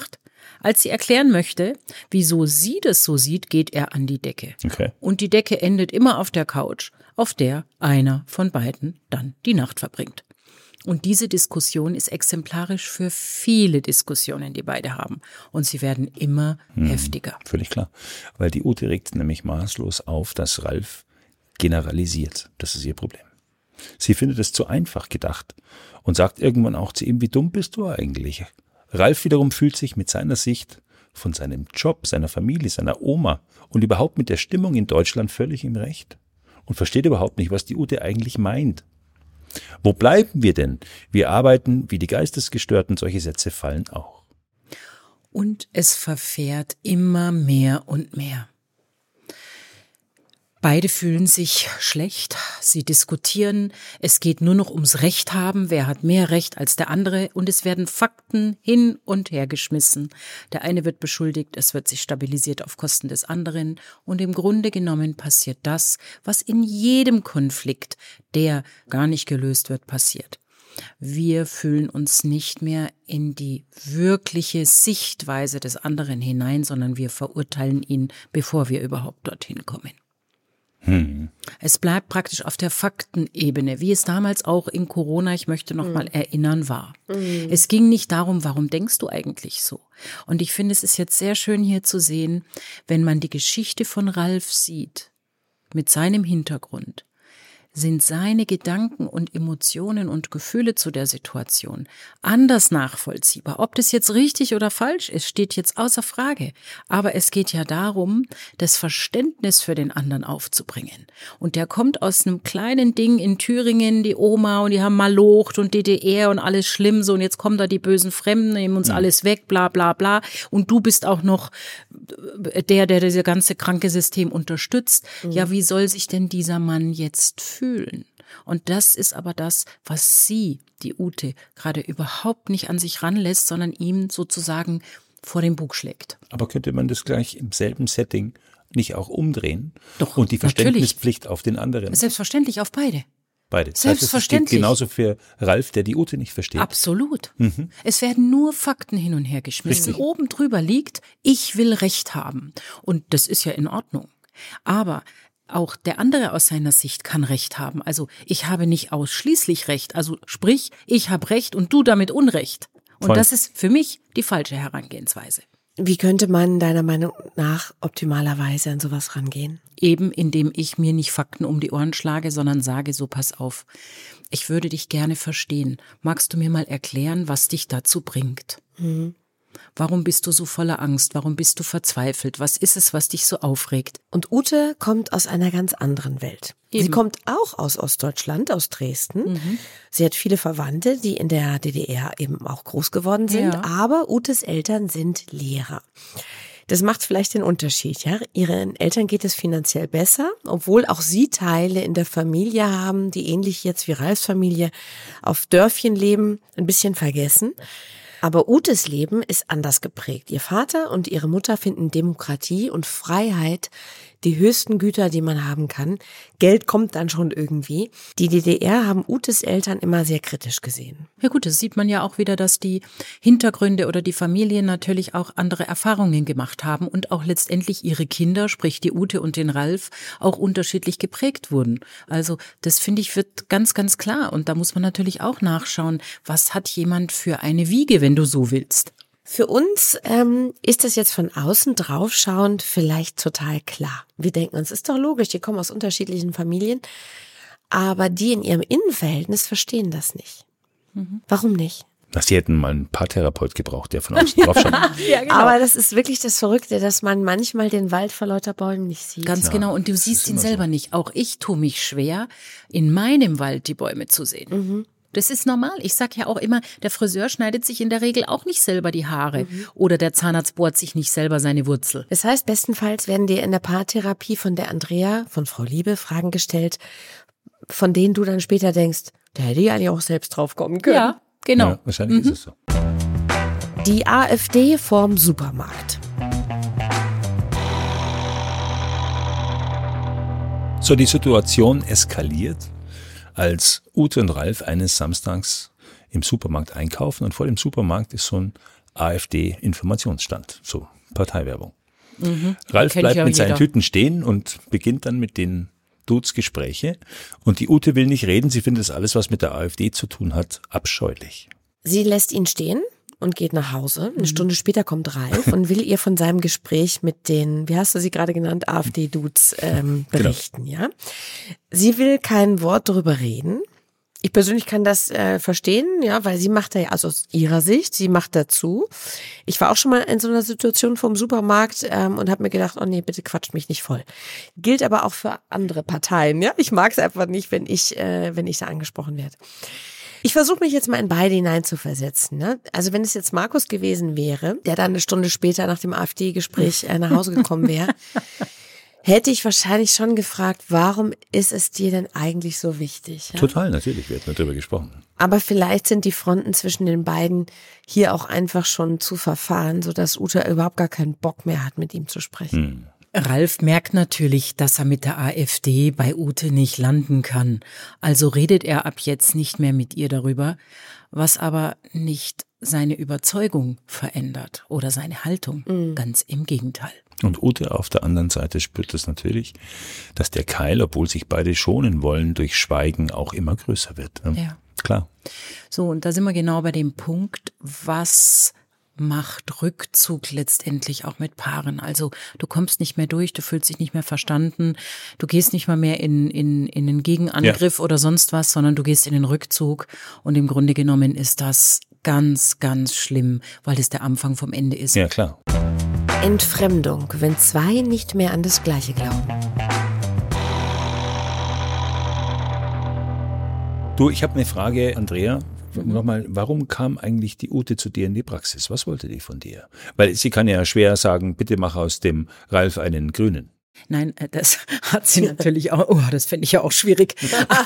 Als sie erklären möchte, wieso sie das so sieht, geht er an die Decke. Okay. Und die Decke endet immer auf der Couch, auf der einer von beiden dann die Nacht verbringt. Und diese Diskussion ist exemplarisch für viele Diskussionen, die beide haben. Und sie werden immer hm, heftiger. Völlig klar. Weil die Ute regt nämlich maßlos auf, dass Ralf generalisiert. Das ist ihr Problem. Sie findet es zu einfach gedacht und sagt irgendwann auch zu ihm, wie dumm bist du eigentlich? Ralf wiederum fühlt sich mit seiner Sicht von seinem Job, seiner Familie, seiner Oma und überhaupt mit der Stimmung in Deutschland völlig im Recht und versteht überhaupt nicht, was die Ute eigentlich meint. Wo bleiben wir denn? Wir arbeiten wie die Geistesgestörten, solche Sätze fallen auch. Und es verfährt immer mehr und mehr. Beide fühlen sich schlecht, sie diskutieren, es geht nur noch ums Recht haben, wer hat mehr Recht als der andere und es werden Fakten hin und her geschmissen. Der eine wird beschuldigt, es wird sich stabilisiert auf Kosten des anderen und im Grunde genommen passiert das, was in jedem Konflikt, der gar nicht gelöst wird, passiert. Wir fühlen uns nicht mehr in die wirkliche Sichtweise des anderen hinein, sondern wir verurteilen ihn, bevor wir überhaupt dorthin kommen. Hm. Es bleibt praktisch auf der Faktenebene, wie es damals auch in Corona, ich möchte noch hm. mal erinnern, war. Hm. Es ging nicht darum, warum denkst du eigentlich so? Und ich finde, es ist jetzt sehr schön hier zu sehen, wenn man die Geschichte von Ralf sieht, mit seinem Hintergrund, sind seine Gedanken und Emotionen und Gefühle zu der Situation anders nachvollziehbar. Ob das jetzt richtig oder falsch ist, steht jetzt außer Frage. Aber es geht ja darum, das Verständnis für den anderen aufzubringen. Und der kommt aus einem kleinen Ding in Thüringen, die Oma, und die haben malocht und D D R und alles schlimm so. Und jetzt kommen da die bösen Fremden, nehmen uns mhm. alles weg, bla bla bla. Und du bist auch noch der, der das ganze kranke System unterstützt. Mhm. Ja, wie soll sich denn dieser Mann jetzt fühlen? Fühlen. Und das ist aber das, was sie, die Ute, gerade überhaupt nicht an sich ranlässt, sondern ihm sozusagen vor den Bug schlägt. Aber könnte man das gleich im selben Setting nicht auch umdrehen? Doch, und die Verständnispflicht natürlich auf den anderen? Selbstverständlich auf beide. Beide. Das Selbstverständlich. Heißt, es gilt genauso für Ralf, der die Ute nicht versteht. Absolut. Mhm. Es werden nur Fakten hin und her geschmissen. Richtig. Oben drüber liegt, ich will Recht haben. Und das ist ja in Ordnung. Aber auch der andere aus seiner Sicht kann Recht haben. Also ich habe nicht ausschließlich Recht. Also sprich, ich habe Recht und du damit Unrecht. Und Voll. Das ist für mich die falsche Herangehensweise. Wie könnte man deiner Meinung nach optimalerweise an sowas rangehen? Eben, indem ich mir nicht Fakten um die Ohren schlage, sondern sage, so pass auf, ich würde dich gerne verstehen. Magst du mir mal erklären, was dich dazu bringt? Mhm. Warum bist du so voller Angst? Warum bist du verzweifelt? Was ist es, was dich so aufregt? Und Ute kommt aus einer ganz anderen Welt. Eben. Sie kommt auch aus Ostdeutschland, aus Dresden. Mhm. Sie hat viele Verwandte, die in der D D R eben auch groß geworden sind. Ja. Aber Utes Eltern sind Lehrer. Das macht vielleicht den Unterschied, ja. Ihren Eltern geht es finanziell besser, obwohl auch sie Teile in der Familie haben, die ähnlich jetzt wie Ralfs Familie auf Dörfchen leben, ein bisschen vergessen. Aber Utes Leben ist anders geprägt. Ihr Vater und ihre Mutter finden Demokratie und Freiheit die höchsten Güter, die man haben kann. Geld kommt dann schon irgendwie. Die D D R haben Utes Eltern immer sehr kritisch gesehen. Ja gut, das sieht man ja auch wieder, dass die Hintergründe oder die Familien natürlich auch andere Erfahrungen gemacht haben und auch letztendlich ihre Kinder, sprich die Ute und den Ralf, auch unterschiedlich geprägt wurden. Also das finde ich wird ganz, ganz klar. Und da muss man natürlich auch nachschauen, was hat jemand für eine Wiege, wenn du so willst. Für uns ähm, ist das jetzt von außen draufschauend vielleicht total klar. Wir denken uns, ist doch logisch, die kommen aus unterschiedlichen Familien, aber die in ihrem Innenverhältnis verstehen das nicht. Mhm. Warum nicht? Dass die hätten mal einen Paartherapeut gebraucht, der von außen draufschaut. Ja, genau. Aber das ist wirklich das Verrückte, dass man manchmal den Wald vor lauter Bäumen nicht sieht. Ganz ja, genau, und du siehst ihn selber so. Nicht. Auch ich tue mich schwer, in meinem Wald die Bäume zu sehen. Mhm. Das ist normal. Ich sag ja auch immer, der Friseur schneidet sich in der Regel auch nicht selber die Haare mhm. oder der Zahnarzt bohrt sich nicht selber seine Wurzel. Das heißt, bestenfalls werden dir in der Paartherapie von der Andrea, von Frau Liebe, Fragen gestellt, von denen du dann später denkst, da hätte ich eigentlich auch selbst drauf kommen können. Ja, genau. Ja, wahrscheinlich mhm. ist es so. Die AfD vorm Supermarkt. So, die Situation eskaliert, als Ute und Ralf eines Samstags im Supermarkt einkaufen und vor dem Supermarkt ist so ein AfD-Informationsstand, so Parteiwerbung. Mhm. Ralf Kennt bleibt ja mit seinen jeder. Tüten stehen und beginnt dann mit den Dudes Gespräche. Und die Ute will nicht reden, sie findet das alles, was mit der AfD zu tun hat, abscheulich. Sie lässt ihn stehen und geht nach Hause. Eine Stunde später kommt Ralf und will ihr von seinem Gespräch mit den, wie hast du sie gerade genannt, AfD-Dudes ähm, berichten. Genau. Ja. Sie will kein Wort darüber reden. Ich persönlich kann das äh, verstehen, ja, weil sie macht da ja, also aus ihrer Sicht, sie macht dazu. Ich war auch schon mal in so einer Situation vom Supermarkt ähm, und habe mir gedacht, oh nee, bitte quatscht mich nicht voll. Gilt aber auch für andere Parteien, ja. Ich mag es einfach nicht, wenn ich, äh, wenn ich da angesprochen werde. Ich versuche mich jetzt mal in beide hineinzuversetzen. Ne? Also wenn es jetzt Markus gewesen wäre, der dann eine Stunde später nach dem AfD-Gespräch äh, nach Hause gekommen wäre, hätte ich wahrscheinlich schon gefragt, warum ist es dir denn eigentlich so wichtig? Ja? Total, natürlich, wir hatten darüber gesprochen. Aber vielleicht sind die Fronten zwischen den beiden hier auch einfach schon zu verfahren, sodass Ute überhaupt gar keinen Bock mehr hat, mit ihm zu sprechen. Hm. Ralf merkt natürlich, dass er mit der AfD bei Ute nicht landen kann. Also redet er ab jetzt nicht mehr mit ihr darüber, was aber nicht seine Überzeugung verändert oder seine Haltung. Mhm. Ganz im Gegenteil. Und Ute auf der anderen Seite spürt es natürlich, dass der Keil, obwohl sich beide schonen wollen, durch Schweigen auch immer größer wird. Ne? Ja. Klar. So, und da sind wir genau bei dem Punkt, was macht Rückzug letztendlich auch mit Paaren. Also du kommst nicht mehr durch, du fühlst dich nicht mehr verstanden, du gehst nicht mal mehr in, in, in einen Gegenangriff ja. oder sonst was, sondern du gehst in den Rückzug und im Grunde genommen ist das ganz, ganz schlimm, weil das der Anfang vom Ende ist. Ja, klar. Entfremdung, wenn zwei nicht mehr an das Gleiche glauben. Du, ich habe eine Frage, Andrea. Nochmal, warum kam eigentlich die Ute zu dir in die Praxis? Was wollte die von dir? Weil sie kann ja schwer sagen, bitte mach aus dem Ralf einen Grünen. Nein, das hat sie natürlich auch, oh, das fände ich ja auch schwierig.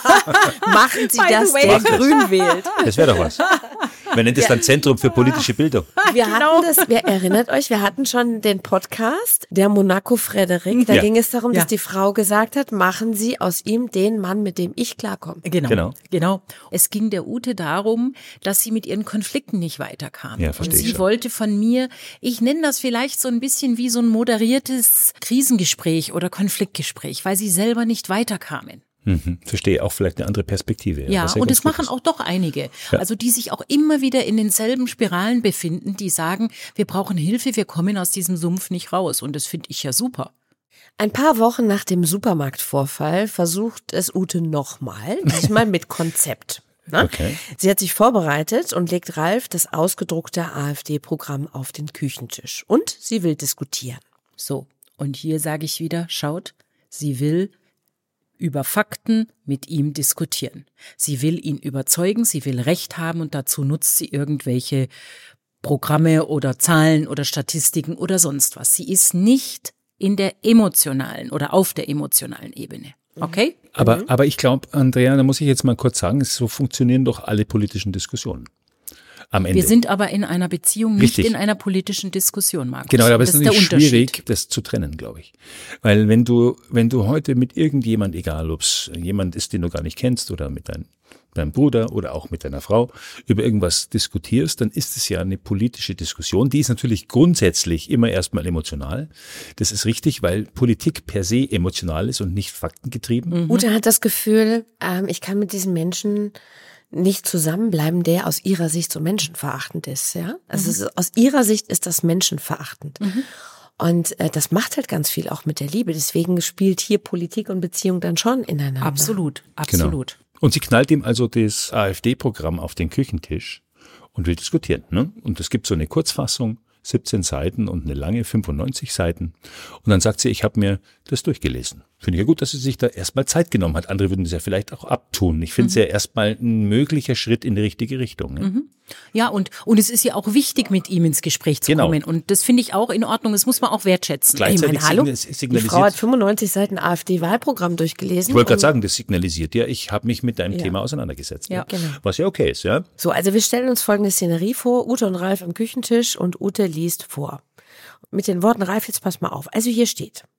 Machen Sie das, der Grün wählt. Das wäre doch was. Wir nennen das dann Zentrum für politische Bildung. Wir hatten das, wer erinnert euch, wir hatten schon den Podcast, der Monaco Frederik, da ja. ging es darum, dass ja. die Frau gesagt hat, machen Sie aus ihm den Mann, mit dem ich klarkomme. Genau, genau, genau. Es ging der Ute darum, dass sie mit ihren Konflikten nicht weiterkam. Ja, verstehe Und sie ich schon. wollte von mir, ich nenne das vielleicht so ein bisschen wie so ein moderiertes Krisengespräch oder Konfliktgespräch, weil sie selber nicht weiterkamen. Mhm, verstehe, auch vielleicht eine andere Perspektive. Ja, ja und es machen ist. auch doch einige, ja. also die sich auch immer wieder in denselben Spiralen befinden, die sagen, wir brauchen Hilfe, wir kommen aus diesem Sumpf nicht raus und das finde ich ja super. Ein paar Wochen nach dem Supermarktvorfall versucht es Ute nochmal, diesmal mit Konzept. Ne? Okay. Sie hat sich vorbereitet und legt Ralf das ausgedruckte AfD-Programm auf den Küchentisch und sie will diskutieren. So, und hier sage ich wieder, schaut, sie will über Fakten mit ihm diskutieren. Sie will ihn überzeugen, sie will Recht haben und dazu nutzt sie irgendwelche Programme oder Zahlen oder Statistiken oder sonst was. Sie ist nicht in der emotionalen oder auf der emotionalen Ebene. Okay? Aber, mhm. aber ich glaube, Andrea, da muss ich jetzt mal kurz sagen, so funktionieren doch alle politischen Diskussionen. Am Ende. Wir sind aber in einer Beziehung, nicht Richtig. in einer politischen Diskussion, Markus. Genau, aber es das ist natürlich schwierig, das zu trennen, glaube ich. Weil wenn du, wenn du heute mit irgendjemand, egal ob es jemand ist, den du gar nicht kennst oder mit deinem, deinem Bruder oder auch mit deiner Frau, über irgendwas diskutierst, dann ist es ja eine politische Diskussion. Die ist natürlich grundsätzlich immer erstmal emotional. Das ist richtig, weil Politik per se emotional ist und nicht faktengetrieben. Mhm. Ute hat das Gefühl, ähm, ich kann mit diesen Menschen nicht zusammenbleiben, der aus ihrer Sicht so menschenverachtend ist, ja. Also mhm. es ist, aus ihrer Sicht ist das menschenverachtend. Mhm. Und äh, das macht halt ganz viel auch mit der Liebe. Deswegen spielt hier Politik und Beziehung dann schon ineinander. Absolut, absolut. Genau. Und sie knallt ihm also das AfD-Programm auf den Küchentisch und will diskutieren. Ne? Und es gibt so eine Kurzfassung, siebzehn Seiten und eine lange, fünfundneunzig Seiten. Und dann sagt sie, ich habe mir das durchgelesen. Finde ich ja gut, dass sie sich da erstmal Zeit genommen hat. Andere würden das ja vielleicht auch abtun. Ich finde es mhm. ja erstmal ein möglicher Schritt in die richtige Richtung. Ne? Mhm. Ja, und, und es ist ja auch wichtig, mit ihm ins Gespräch zu genau. kommen. Und das finde ich auch in Ordnung. Das muss man auch wertschätzen. Gleichzeitig ich meine, hallo, signalisiert, die Frau hat fünfundneunzig Seiten AfD-Wahlprogramm durchgelesen. Ich wollte gerade sagen, das signalisiert ja, ich habe mich mit deinem ja. Thema auseinandergesetzt. Ja, ne? genau. Was ja okay ist, ja. So, also wir stellen uns folgende Szenerie vor. Ute und Ralf am Küchentisch und Ute liest vor. Mit den Worten, Ralf, jetzt pass mal auf. Also hier steht: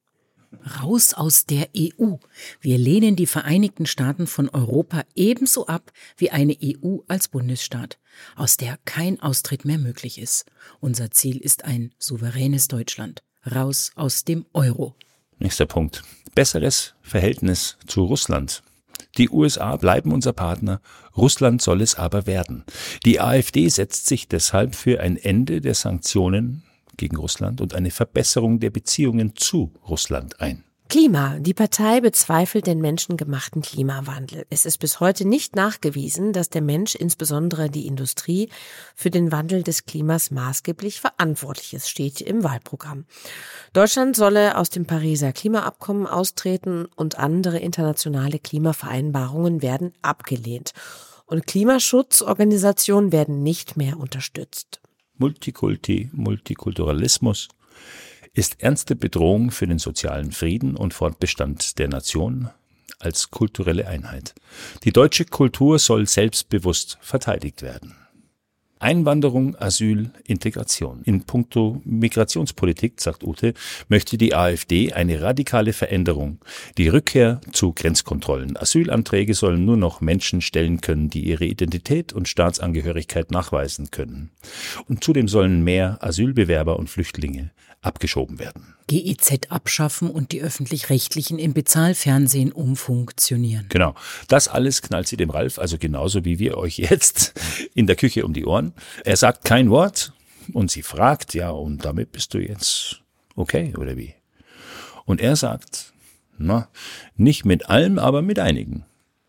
Raus aus der E U. Wir lehnen die Vereinigten Staaten von Europa ebenso ab wie eine E U als Bundesstaat, aus der kein Austritt mehr möglich ist. Unser Ziel ist ein souveränes Deutschland. Raus aus dem Euro. Nächster Punkt. Besseres Verhältnis zu Russland. Die U S A bleiben unser Partner, Russland soll es aber werden. Die AfD setzt sich deshalb für ein Ende der Sanktionen gegen Russland und eine Verbesserung der Beziehungen zu Russland ein. Klima. Die Partei bezweifelt den menschengemachten Klimawandel. Es ist bis heute nicht nachgewiesen, dass der Mensch, insbesondere die Industrie, für den Wandel des Klimas maßgeblich verantwortlich ist, steht im Wahlprogramm. Deutschland solle aus dem Pariser Klimaabkommen austreten und andere internationale Klimavereinbarungen werden abgelehnt. Und Klimaschutzorganisationen werden nicht mehr unterstützt. Multikulti, Multikulturalismus ist ernste Bedrohung für den sozialen Frieden und Fortbestand der Nation als kulturelle Einheit. Die deutsche Kultur soll selbstbewusst verteidigt werden. Einwanderung, Asyl, Integration. In puncto Migrationspolitik, sagt Ute, möchte die AfD eine radikale Veränderung. Die Rückkehr zu Grenzkontrollen. Asylanträge sollen nur noch Menschen stellen können, die ihre Identität und Staatsangehörigkeit nachweisen können. Und zudem sollen mehr Asylbewerber und Flüchtlinge abgeschoben werden. G E Z abschaffen und die Öffentlich-Rechtlichen im Bezahlfernsehen umfunktionieren. Genau. Das alles knallt sie dem Ralf, also genauso wie wir euch jetzt in der Küche um die Ohren. Er sagt kein Wort und sie fragt, ja, und damit bist du jetzt okay, oder wie? Und er sagt, na, nicht mit allem, aber mit einigen.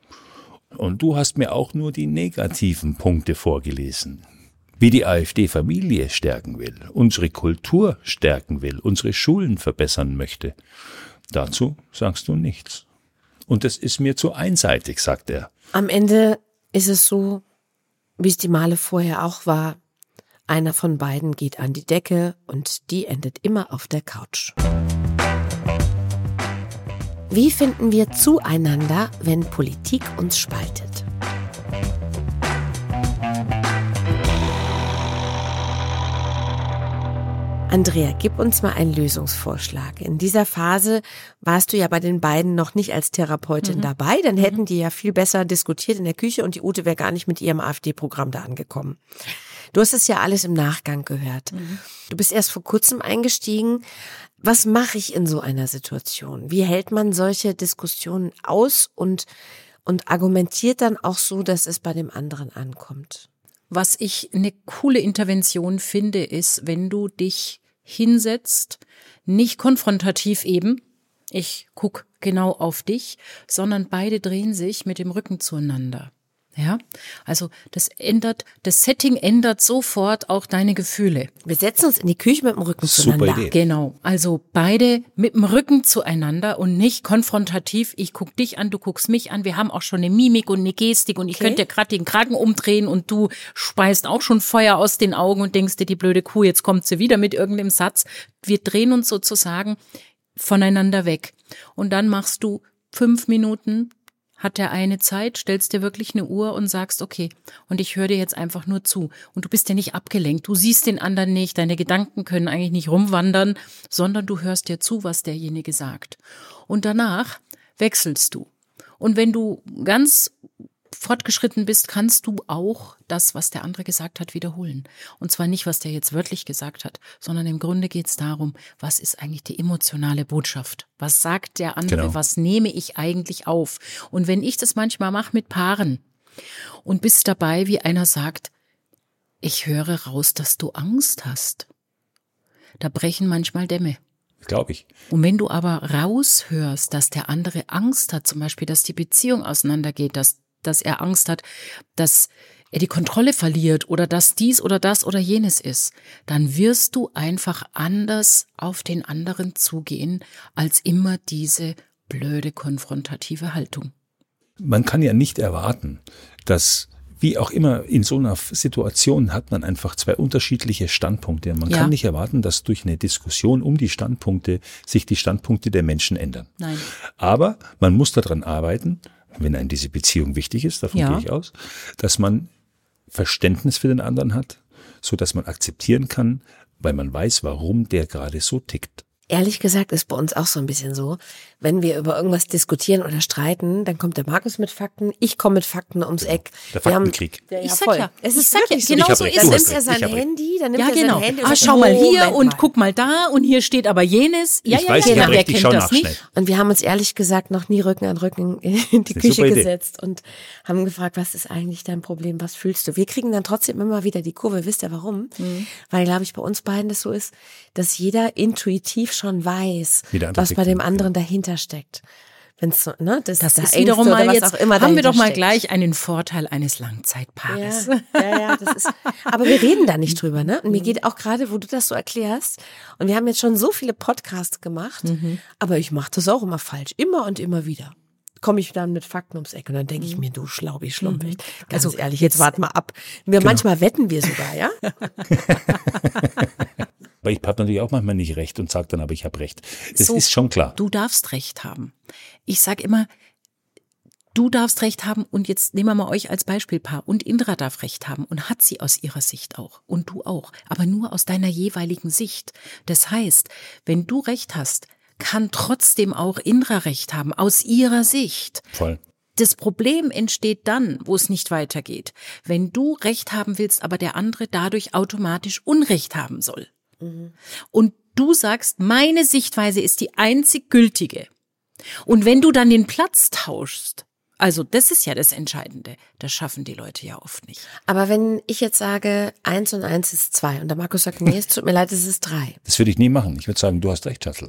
Und du hast mir auch nur die negativen Punkte vorgelesen. Wie die AfD Familie stärken will, unsere Kultur stärken will, unsere Schulen verbessern möchte. Dazu sagst du nichts. Und das ist mir zu einseitig, sagt er. Am Ende ist es so, wie es die Male vorher auch war. Einer von beiden geht an die Decke und die endet immer auf der Couch. Wie finden wir zueinander, wenn Politik uns spaltet? Andrea, gib uns mal einen Lösungsvorschlag. In dieser Phase warst du ja bei den beiden noch nicht als Therapeutin mhm. dabei, dann hätten die ja viel besser diskutiert in der Küche und die Ute wäre gar nicht mit ihrem AfD-Programm da angekommen. Du hast es ja alles im Nachgang gehört. Mhm. Du bist erst vor kurzem eingestiegen. Was mache ich in so einer Situation? Wie hält man solche Diskussionen aus und, und argumentiert dann auch so, dass es bei dem anderen ankommt? Was ich eine coole Intervention finde, ist, wenn du dich hinsetzt, nicht konfrontativ eben, ich guck genau auf dich, sondern beide drehen sich mit dem Rücken zueinander. Ja, also das ändert, das Setting ändert sofort auch deine Gefühle. Wir setzen uns in die Küche mit dem Rücken Super zueinander. Idee. Genau, also beide mit dem Rücken zueinander und nicht konfrontativ. Ich guck dich an, du guckst mich an. Wir haben auch schon eine Mimik und eine Gestik und ich okay. könnte dir gerade den Kragen umdrehen und du speist auch schon Feuer aus den Augen und denkst dir, die blöde Kuh, jetzt kommt sie wieder mit irgendeinem Satz. Wir drehen uns sozusagen voneinander weg und dann machst du fünf Minuten. Hat der eine Zeit, stellst dir wirklich eine Uhr und sagst, okay, und ich höre dir jetzt einfach nur zu. Und du bist ja nicht abgelenkt, du siehst den anderen nicht, deine Gedanken können eigentlich nicht rumwandern, sondern du hörst dir zu, was derjenige sagt. Und danach wechselst du. Und wenn du ganz fortgeschritten bist, kannst du auch das, was der andere gesagt hat, wiederholen. Und zwar nicht, was der jetzt wörtlich gesagt hat, sondern im Grunde geht es darum, was ist eigentlich die emotionale Botschaft? Was sagt der andere? Genau. Was nehme ich eigentlich auf? Und wenn ich das manchmal mache mit Paaren und bist dabei, wie einer sagt, ich höre raus, dass du Angst hast. Da brechen manchmal Dämme. Glaube ich. Und wenn du aber raushörst, dass der andere Angst hat, zum Beispiel, dass die Beziehung auseinandergeht, dass dass er Angst hat, dass er die Kontrolle verliert oder dass dies oder das oder jenes ist, dann wirst du einfach anders auf den anderen zugehen, als immer diese blöde konfrontative Haltung. Man kann ja nicht erwarten, dass, wie auch immer, in so einer Situation hat man einfach zwei unterschiedliche Standpunkte. Man ja. kann nicht erwarten, dass durch eine Diskussion um die Standpunkte sich die Standpunkte der Menschen ändern. Nein. Aber man muss daran arbeiten, wenn einem diese Beziehung wichtig ist, davon ja. gehe ich aus, dass man Verständnis für den anderen hat, so dass man akzeptieren kann, weil man weiß, warum der gerade so tickt. Ehrlich gesagt ist bei uns auch so ein bisschen so, wenn wir über irgendwas diskutieren oder streiten, dann kommt der Markus mit Fakten, ich komme mit Fakten ums Eck. Der Faktenkrieg. Wir haben, der, Ich ja, sag voll. ja, Es ich ist sag ja, wirklich so. genau Ich hab so recht, ist du Dann hast nimmt er recht, sein ich hab recht. Handy, dann nimmt Ja, er genau. sein Handy und Ah, sagt, schau mal hier Moment und mal. guck mal da und hier steht aber jenes. Ja, Ich ja, weiß, ja, ich ja, hab wer recht, ich kennt schau das nach nicht? schnell. Und wir haben uns ehrlich gesagt noch nie Rücken an Rücken in die eine Küche super Idee. gesetzt und haben gefragt, was ist eigentlich dein Problem, was fühlst du? Wir kriegen dann trotzdem immer wieder die Kurve, wisst ihr warum? Mhm. Weil, glaube ich, bei uns beiden das so ist, dass jeder intuitiv schon weiß, Wie der andere was bei tickt, dem anderen dahinter steckt. Wenn's so, ne, das, Das da ist Ängste wiederum oder mal was jetzt, auch immer haben wir doch dahinter mal steckt. gleich einen Vorteil eines Langzeitpaares. Ja, ja, ja, das ist, aber wir reden da nicht drüber, ne? Und mir geht auch gerade, wo du das so erklärst, und wir haben jetzt schon so viele Podcasts gemacht, Mhm. aber ich mache das auch immer falsch, immer und immer wieder. Komme ich dann mit Fakten ums Eck und dann denke ich mir, du Schlaubi, Schlumpig. Ganz Also ehrlich, jetzt jetzt- wart mal ab. Wir, Manchmal wetten wir sogar, ja? Aber ich habe natürlich auch manchmal nicht recht und sage dann, aber ich habe recht. Das So, ist schon klar. Du darfst Recht haben. Ich sag immer, du darfst Recht haben und jetzt nehmen wir mal euch als Beispielpaar und Indra darf Recht haben und hat sie aus ihrer Sicht auch und du auch, aber nur aus deiner jeweiligen Sicht. Das heißt, wenn du Recht hast, kann trotzdem auch Indra Recht haben aus ihrer Sicht. Voll. Das Problem entsteht dann, wo es nicht weitergeht, wenn du Recht haben willst, aber der andere dadurch automatisch Unrecht haben soll. Und du sagst, meine Sichtweise ist die einzig gültige. Und wenn du dann den Platz tauschst, also das ist ja das Entscheidende, das schaffen die Leute ja oft nicht. Aber wenn ich jetzt sage, eins und eins ist zwei und der Markus sagt, nee, es tut mir leid, es ist drei. Das würde ich nie machen. Ich würde sagen, du hast recht, Schatzel.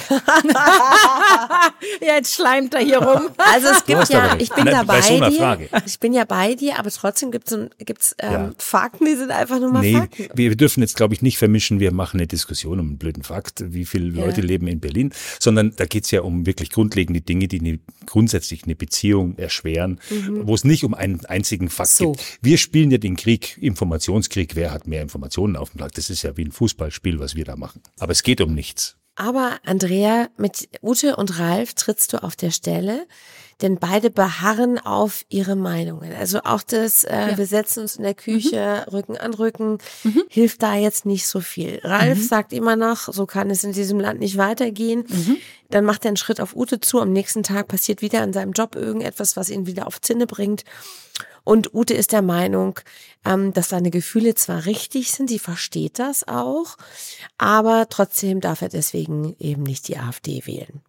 Ja, jetzt schleimt er hier rum. Also es gibt hast aber ja, recht. ich bin Nein, da bei bei so einer dir, Frage. ich bin ja bei dir, aber trotzdem gibt's so, gibt's ähm, Ja. Fakten, die sind einfach nur mal Nee, Fakten. wir dürfen jetzt, glaube ich, nicht vermischen, wir machen eine Diskussion um einen blöden Fakt, wie viele Ja. Leute leben in Berlin, sondern da geht's ja um wirklich grundlegende Dinge, die eine, grundsätzlich eine Beziehung erschweren, wo es nicht um einen einzigen Fakt So. geht. Wir spielen ja den Krieg, Informationskrieg, wer hat mehr Informationen auf dem Platz. Das ist ja wie ein Fußballspiel, was wir da machen. Aber es geht um nichts. Aber Andrea, mit Ute und Ralf trittst du auf der Stelle, denn beide beharren auf ihre Meinungen. Also auch das, äh, Ja. wir setzen uns in der Küche, Rücken an Rücken, hilft da jetzt nicht so viel. Ralf sagt immer noch, so kann es in diesem Land nicht weitergehen. Dann macht er einen Schritt auf Ute zu, am nächsten Tag passiert wieder in seinem Job irgendetwas, was ihn wieder auf Zinne bringt. Und Ute ist der Meinung, ähm, dass seine Gefühle zwar richtig sind, sie versteht das auch, aber trotzdem darf er deswegen eben nicht die AfD wählen.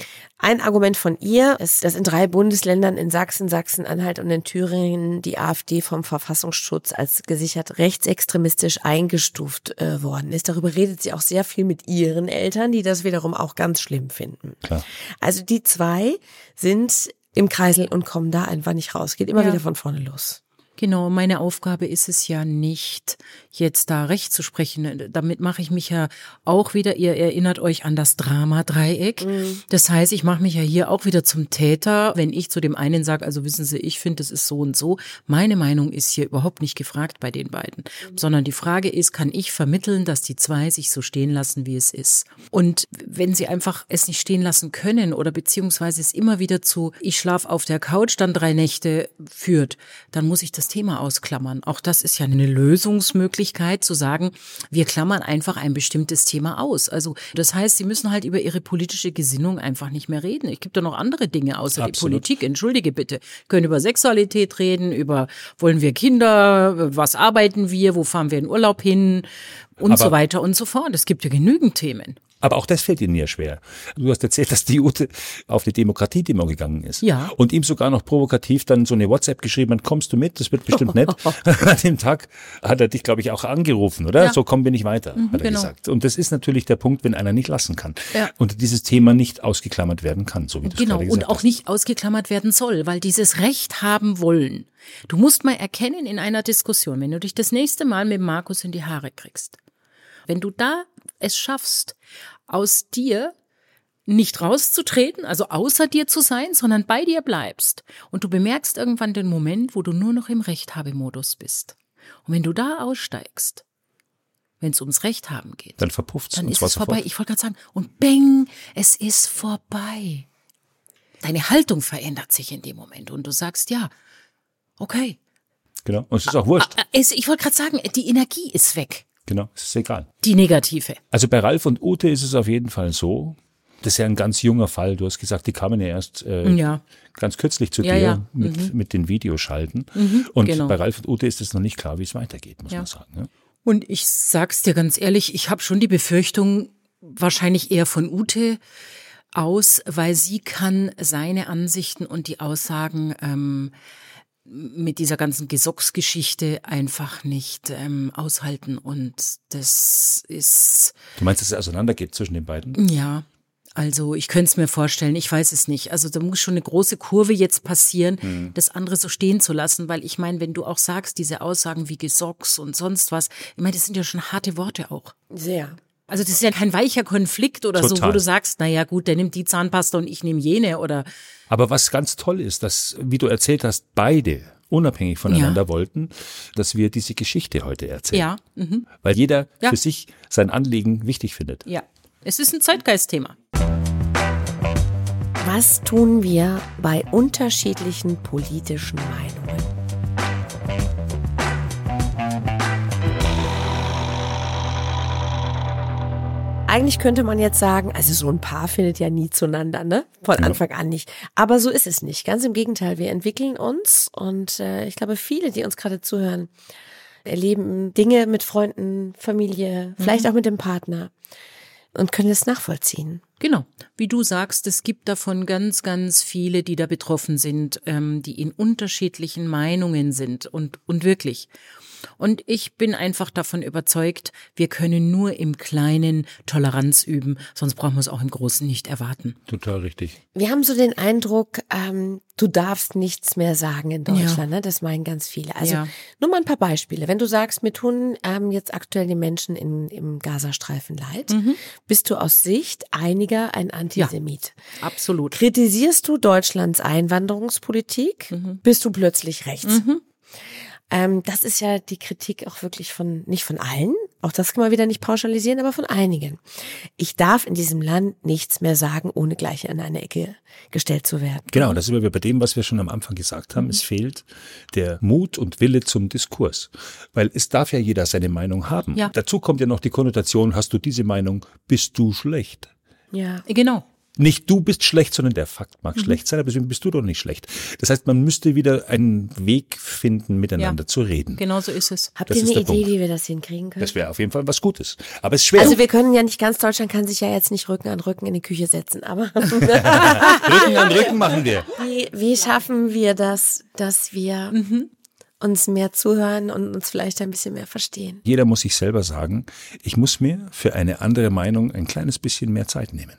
Ein Argument von ihr ist, dass in drei Bundesländern, in Sachsen, Sachsen-Anhalt und in Thüringen, die AfD vom Verfassungsschutz als gesichert rechtsextremistisch eingestuft äh, worden ist. Darüber redet sie auch sehr viel mit ihren Eltern, die das wiederum auch ganz schlimm finden. Klar. Also die zwei sind im Kreisel und kommen da einfach nicht raus. Geht immer Ja. wieder von vorne los. Genau, meine Aufgabe ist es ja nicht, jetzt da Recht zu sprechen. Damit mache ich mich ja auch wieder, ihr erinnert euch an das Drama-Dreieck. Mhm. Das heißt, ich mache mich ja hier auch wieder zum Täter, wenn ich zu dem einen sage, also wissen Sie, ich finde, es ist so und so. Meine Meinung ist hier überhaupt nicht gefragt bei den beiden, mhm. sondern die Frage ist, kann ich vermitteln, dass die zwei sich so stehen lassen, wie es ist? Und wenn sie einfach es nicht stehen lassen können oder beziehungsweise es immer wieder zu, ich schlafe auf der Couch, dann drei Nächte führt, dann muss ich das Thema ausklammern. Auch das ist ja eine Lösungsmöglichkeit, zu sagen, wir klammern einfach ein bestimmtes Thema aus. Also das heißt, sie müssen halt über ihre politische Gesinnung einfach nicht mehr reden. Es gibt da noch andere Dinge außer Absolut. die Politik. Entschuldige bitte. Wir können über Sexualität reden, über wollen wir Kinder, was arbeiten wir, wo fahren wir in Urlaub hin und Aber- so weiter und so fort. Es gibt ja genügend Themen. Aber auch das fällt Ihnen ja schwer. Du hast erzählt, dass die Ute auf die Demokratiedemo gegangen ist. Ja. Und ihm sogar noch provokativ dann so eine WhatsApp geschrieben hat, kommst du mit? Das wird bestimmt nett. An dem Tag hat er dich, glaube ich, auch angerufen, oder? Ja. So kommen wir nicht weiter, Mhm, hat er genau. gesagt. Und das ist natürlich der Punkt, wenn einer nicht lassen kann. Ja. Und dieses Thema nicht ausgeklammert werden kann, so wie du es Genau, gerade gesagt und auch hast. nicht ausgeklammert werden soll, weil dieses Recht haben wollen. Du musst mal erkennen in einer Diskussion, wenn du dich das nächste Mal mit Markus in die Haare kriegst, wenn du da es schaffst, aus dir nicht rauszutreten, also außer dir zu sein, sondern bei dir bleibst und du bemerkst irgendwann den Moment, wo du nur noch im Rechthabemodus bist. Und wenn du da aussteigst, wenn es ums Recht haben geht, Dann verpufft dann und ist zwar es vorbei. sofort. Ich wollte gerade sagen, und bang, es ist vorbei. Deine Haltung verändert sich in dem Moment und du sagst, ja, okay. Genau. Und es ist auch wurscht. Es, ich wollte gerade sagen, die Energie ist weg. Genau, es ist egal. Die negative. Also bei Ralf und Ute ist es auf jeden Fall so, das ist ja ein ganz junger Fall. Du hast gesagt, die kamen ja erst äh, ja. ganz kürzlich zu ja, dir ja. mit, mhm. mit den Videoschalten. Mhm, und genau. bei Ralf und Ute ist es noch nicht klar, wie es weitergeht, muss ja. man sagen. Ne? Und ich sag's dir ganz ehrlich, ich habe schon die Befürchtung, wahrscheinlich eher von Ute aus, weil sie kann seine Ansichten und die Aussagen ähm, mit dieser ganzen Gesocks-Geschichte einfach nicht ähm, aushalten. Und das ist... Du meinst, dass es auseinandergeht zwischen den beiden? Ja, also ich könnte es mir vorstellen, ich weiß es nicht. Also da muss schon eine große Kurve jetzt passieren, mhm. das andere so stehen zu lassen, weil ich meine, wenn du auch sagst, diese Aussagen wie Gesocks und sonst was, ich meine, das sind ja schon harte Worte auch. Sehr. Also das ist ja kein weicher Konflikt oder Total. so, wo du sagst, naja gut, der nimmt die Zahnpasta und ich nehme jene oder. Aber was ganz toll ist, dass, wie du erzählt hast, beide unabhängig voneinander ja. wollten, dass wir diese Geschichte heute erzählen. Ja. Mhm. Weil jeder ja. für sich sein Anliegen wichtig findet. Ja, es ist ein Zeitgeistthema. Was tun wir bei unterschiedlichen politischen Meinungen? Eigentlich könnte man jetzt sagen, also so ein Paar findet ja nie zueinander, ne? Von ja. Anfang an nicht. Aber so ist es nicht. Ganz im Gegenteil, wir entwickeln uns und äh, ich glaube, viele, die uns gerade zuhören, erleben Dinge mit Freunden, Familie, vielleicht mhm. auch mit dem Partner und können es nachvollziehen. Genau, wie du sagst, es gibt davon ganz, ganz viele, die da betroffen sind, ähm, die in unterschiedlichen Meinungen sind und und wirklich. Und ich bin einfach davon überzeugt, wir können nur im Kleinen Toleranz üben, sonst brauchen wir es auch im Großen nicht erwarten. Total richtig. Wir haben so den Eindruck, ähm, du darfst nichts mehr sagen in Deutschland, ja. ne? Das meinen ganz viele. Also ja. nur mal ein paar Beispiele. Wenn du sagst, mir tun ähm, jetzt aktuell die Menschen in, im Gazastreifen leid, mhm. bist du aus Sicht einiger ein Antisemit. Ja, absolut. Kritisierst du Deutschlands Einwanderungspolitik, mhm. bist du plötzlich rechts. Mhm. Ähm, das ist ja die Kritik auch wirklich von, nicht von allen, auch das kann man wieder nicht pauschalisieren, aber von einigen. Ich darf in diesem Land nichts mehr sagen, ohne gleich in eine Ecke gestellt zu werden. Genau, das sind wir bei dem, was wir schon am Anfang gesagt haben. Mhm. Es fehlt der Mut und Wille zum Diskurs. Weil es darf ja jeder seine Meinung haben. Ja. Dazu kommt ja noch die Konnotation, hast du diese Meinung, bist du schlecht. Ja, genau. Nicht du bist schlecht, sondern der Fakt mag mhm. schlecht sein, aber deswegen bist du doch nicht schlecht. Das heißt, man müsste wieder einen Weg finden, miteinander ja, zu reden. Genau so ist es. Habt ihr eine Idee, Punkt. wie wir das hinkriegen können? Das wäre auf jeden Fall was Gutes. Aber es ist schwer. Also wir können ja nicht, ganz Deutschland kann sich ja jetzt nicht Rücken an Rücken in die Küche setzen, aber Rücken an Rücken machen wir. Wie, wie schaffen wir das, dass wir mhm. uns mehr zuhören und uns vielleicht ein bisschen mehr verstehen? Jeder muss sich selber sagen, ich muss mir für eine andere Meinung ein kleines bisschen mehr Zeit nehmen,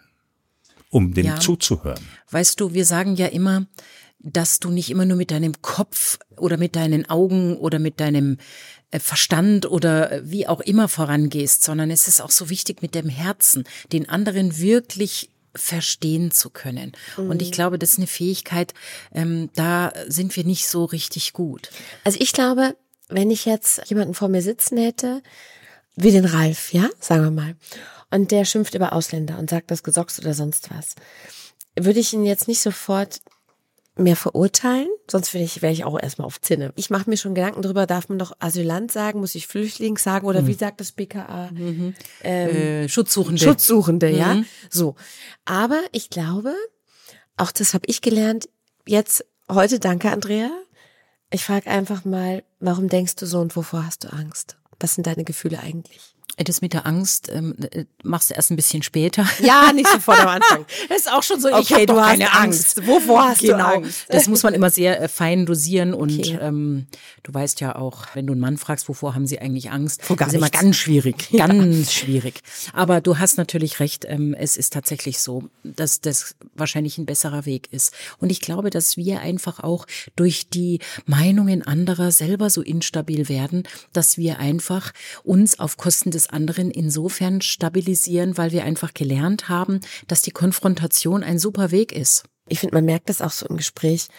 um dem ja. zuzuhören. Weißt du, wir sagen ja immer, dass du nicht immer nur mit deinem Kopf oder mit deinen Augen oder mit deinem Verstand oder wie auch immer vorangehst, sondern es ist auch so wichtig, mit dem Herzen den anderen wirklich verstehen zu können. Mhm. Und ich glaube, das ist eine Fähigkeit, ähm, da sind wir nicht so richtig gut. Also ich glaube, wenn ich jetzt jemanden vor mir sitzen hätte, wie den Ralf, ja, sagen wir mal, und der schimpft über Ausländer und sagt das Gesocks oder sonst was, würde ich ihn jetzt nicht sofort mehr verurteilen, sonst wäre ich, wäre ich auch erstmal auf Zinne. Ich mache mir schon Gedanken darüber, darf man doch Asylant sagen, muss ich Flüchtling sagen oder mhm. wie sagt das B K A? Mhm. Ähm, äh, Schutzsuchende. Schutzsuchende, mhm. ja. So. Aber ich glaube, auch das habe ich gelernt, jetzt heute, danke Andrea, ich frage einfach mal, warum denkst du so und wovor hast du Angst? Was sind deine Gefühle eigentlich? Das mit der Angst ähm, machst du erst ein bisschen später. Ja, nicht sofort am Anfang. Das ist auch schon so, okay, ich habe du hast keine Angst. Angst. Wovor hast genau. du Angst? Das muss man immer sehr äh, fein dosieren und okay. ähm, du weißt ja auch, wenn du einen Mann fragst, wovor haben sie eigentlich Angst? Vor gar das ist nichts. immer ganz schwierig, ganz ja. schwierig. Aber du hast natürlich recht, ähm, es ist tatsächlich so, dass das wahrscheinlich ein besserer Weg ist. Und ich glaube, dass wir einfach auch durch die Meinungen anderer selber so instabil werden, dass wir einfach uns auf Kosten des anderen insofern stabilisieren, weil wir einfach gelernt haben, dass die Konfrontation ein super Weg ist. Ich finde, man merkt das auch so im Gespräch.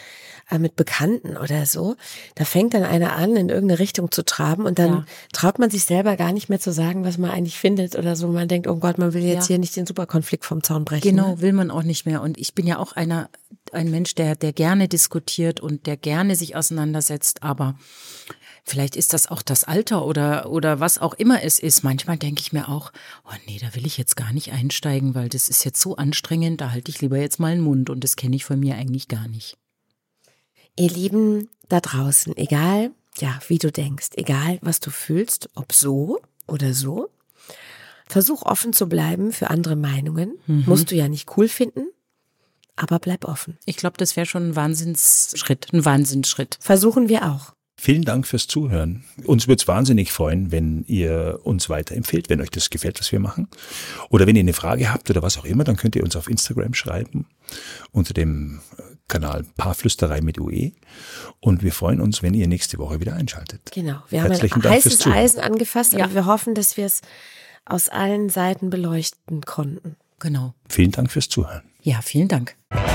äh, mit Bekannten oder so, da fängt dann einer an, in irgendeine Richtung zu traben und dann Ja. traut man sich selber gar nicht mehr zu sagen, was man eigentlich findet oder so. Man denkt, oh Gott, man will jetzt Ja. hier nicht den Superkonflikt vom Zaun brechen. Genau, Ne? will man auch nicht mehr. Und ich bin ja auch einer, ein Mensch, der, der gerne diskutiert und der gerne sich auseinandersetzt, aber vielleicht ist das auch das Alter oder, oder was auch immer es ist. Manchmal denke ich mir auch, oh nee, da will ich jetzt gar nicht einsteigen, weil das ist jetzt so anstrengend, da halte ich lieber jetzt mal den Mund und das kenne ich von mir eigentlich gar nicht. Ihr Lieben da draußen, egal, ja, wie du denkst, egal, was du fühlst, ob so oder so, versuch offen zu bleiben für andere Meinungen. Mhm. Musst du ja nicht cool finden, aber bleib offen. Ich glaube, das wäre schon ein Wahnsinnsschritt, ein Wahnsinnsschritt. Versuchen wir auch. Vielen Dank fürs Zuhören. Uns würde es wahnsinnig freuen, wenn ihr uns weiterempfehlt, wenn euch das gefällt, was wir machen. Oder wenn ihr eine Frage habt oder was auch immer, dann könnt ihr uns auf Instagram schreiben unter dem Kanal Paarflüsterei mit U E. Und wir freuen uns, wenn ihr nächste Woche wieder einschaltet. Genau, wir Herzlichen haben ein Dank fürs heißes Zuhören. Eisen angefasst, aber Ja. wir hoffen, dass wir es aus allen Seiten beleuchten konnten. Genau. Vielen Dank fürs Zuhören. Ja, vielen Dank.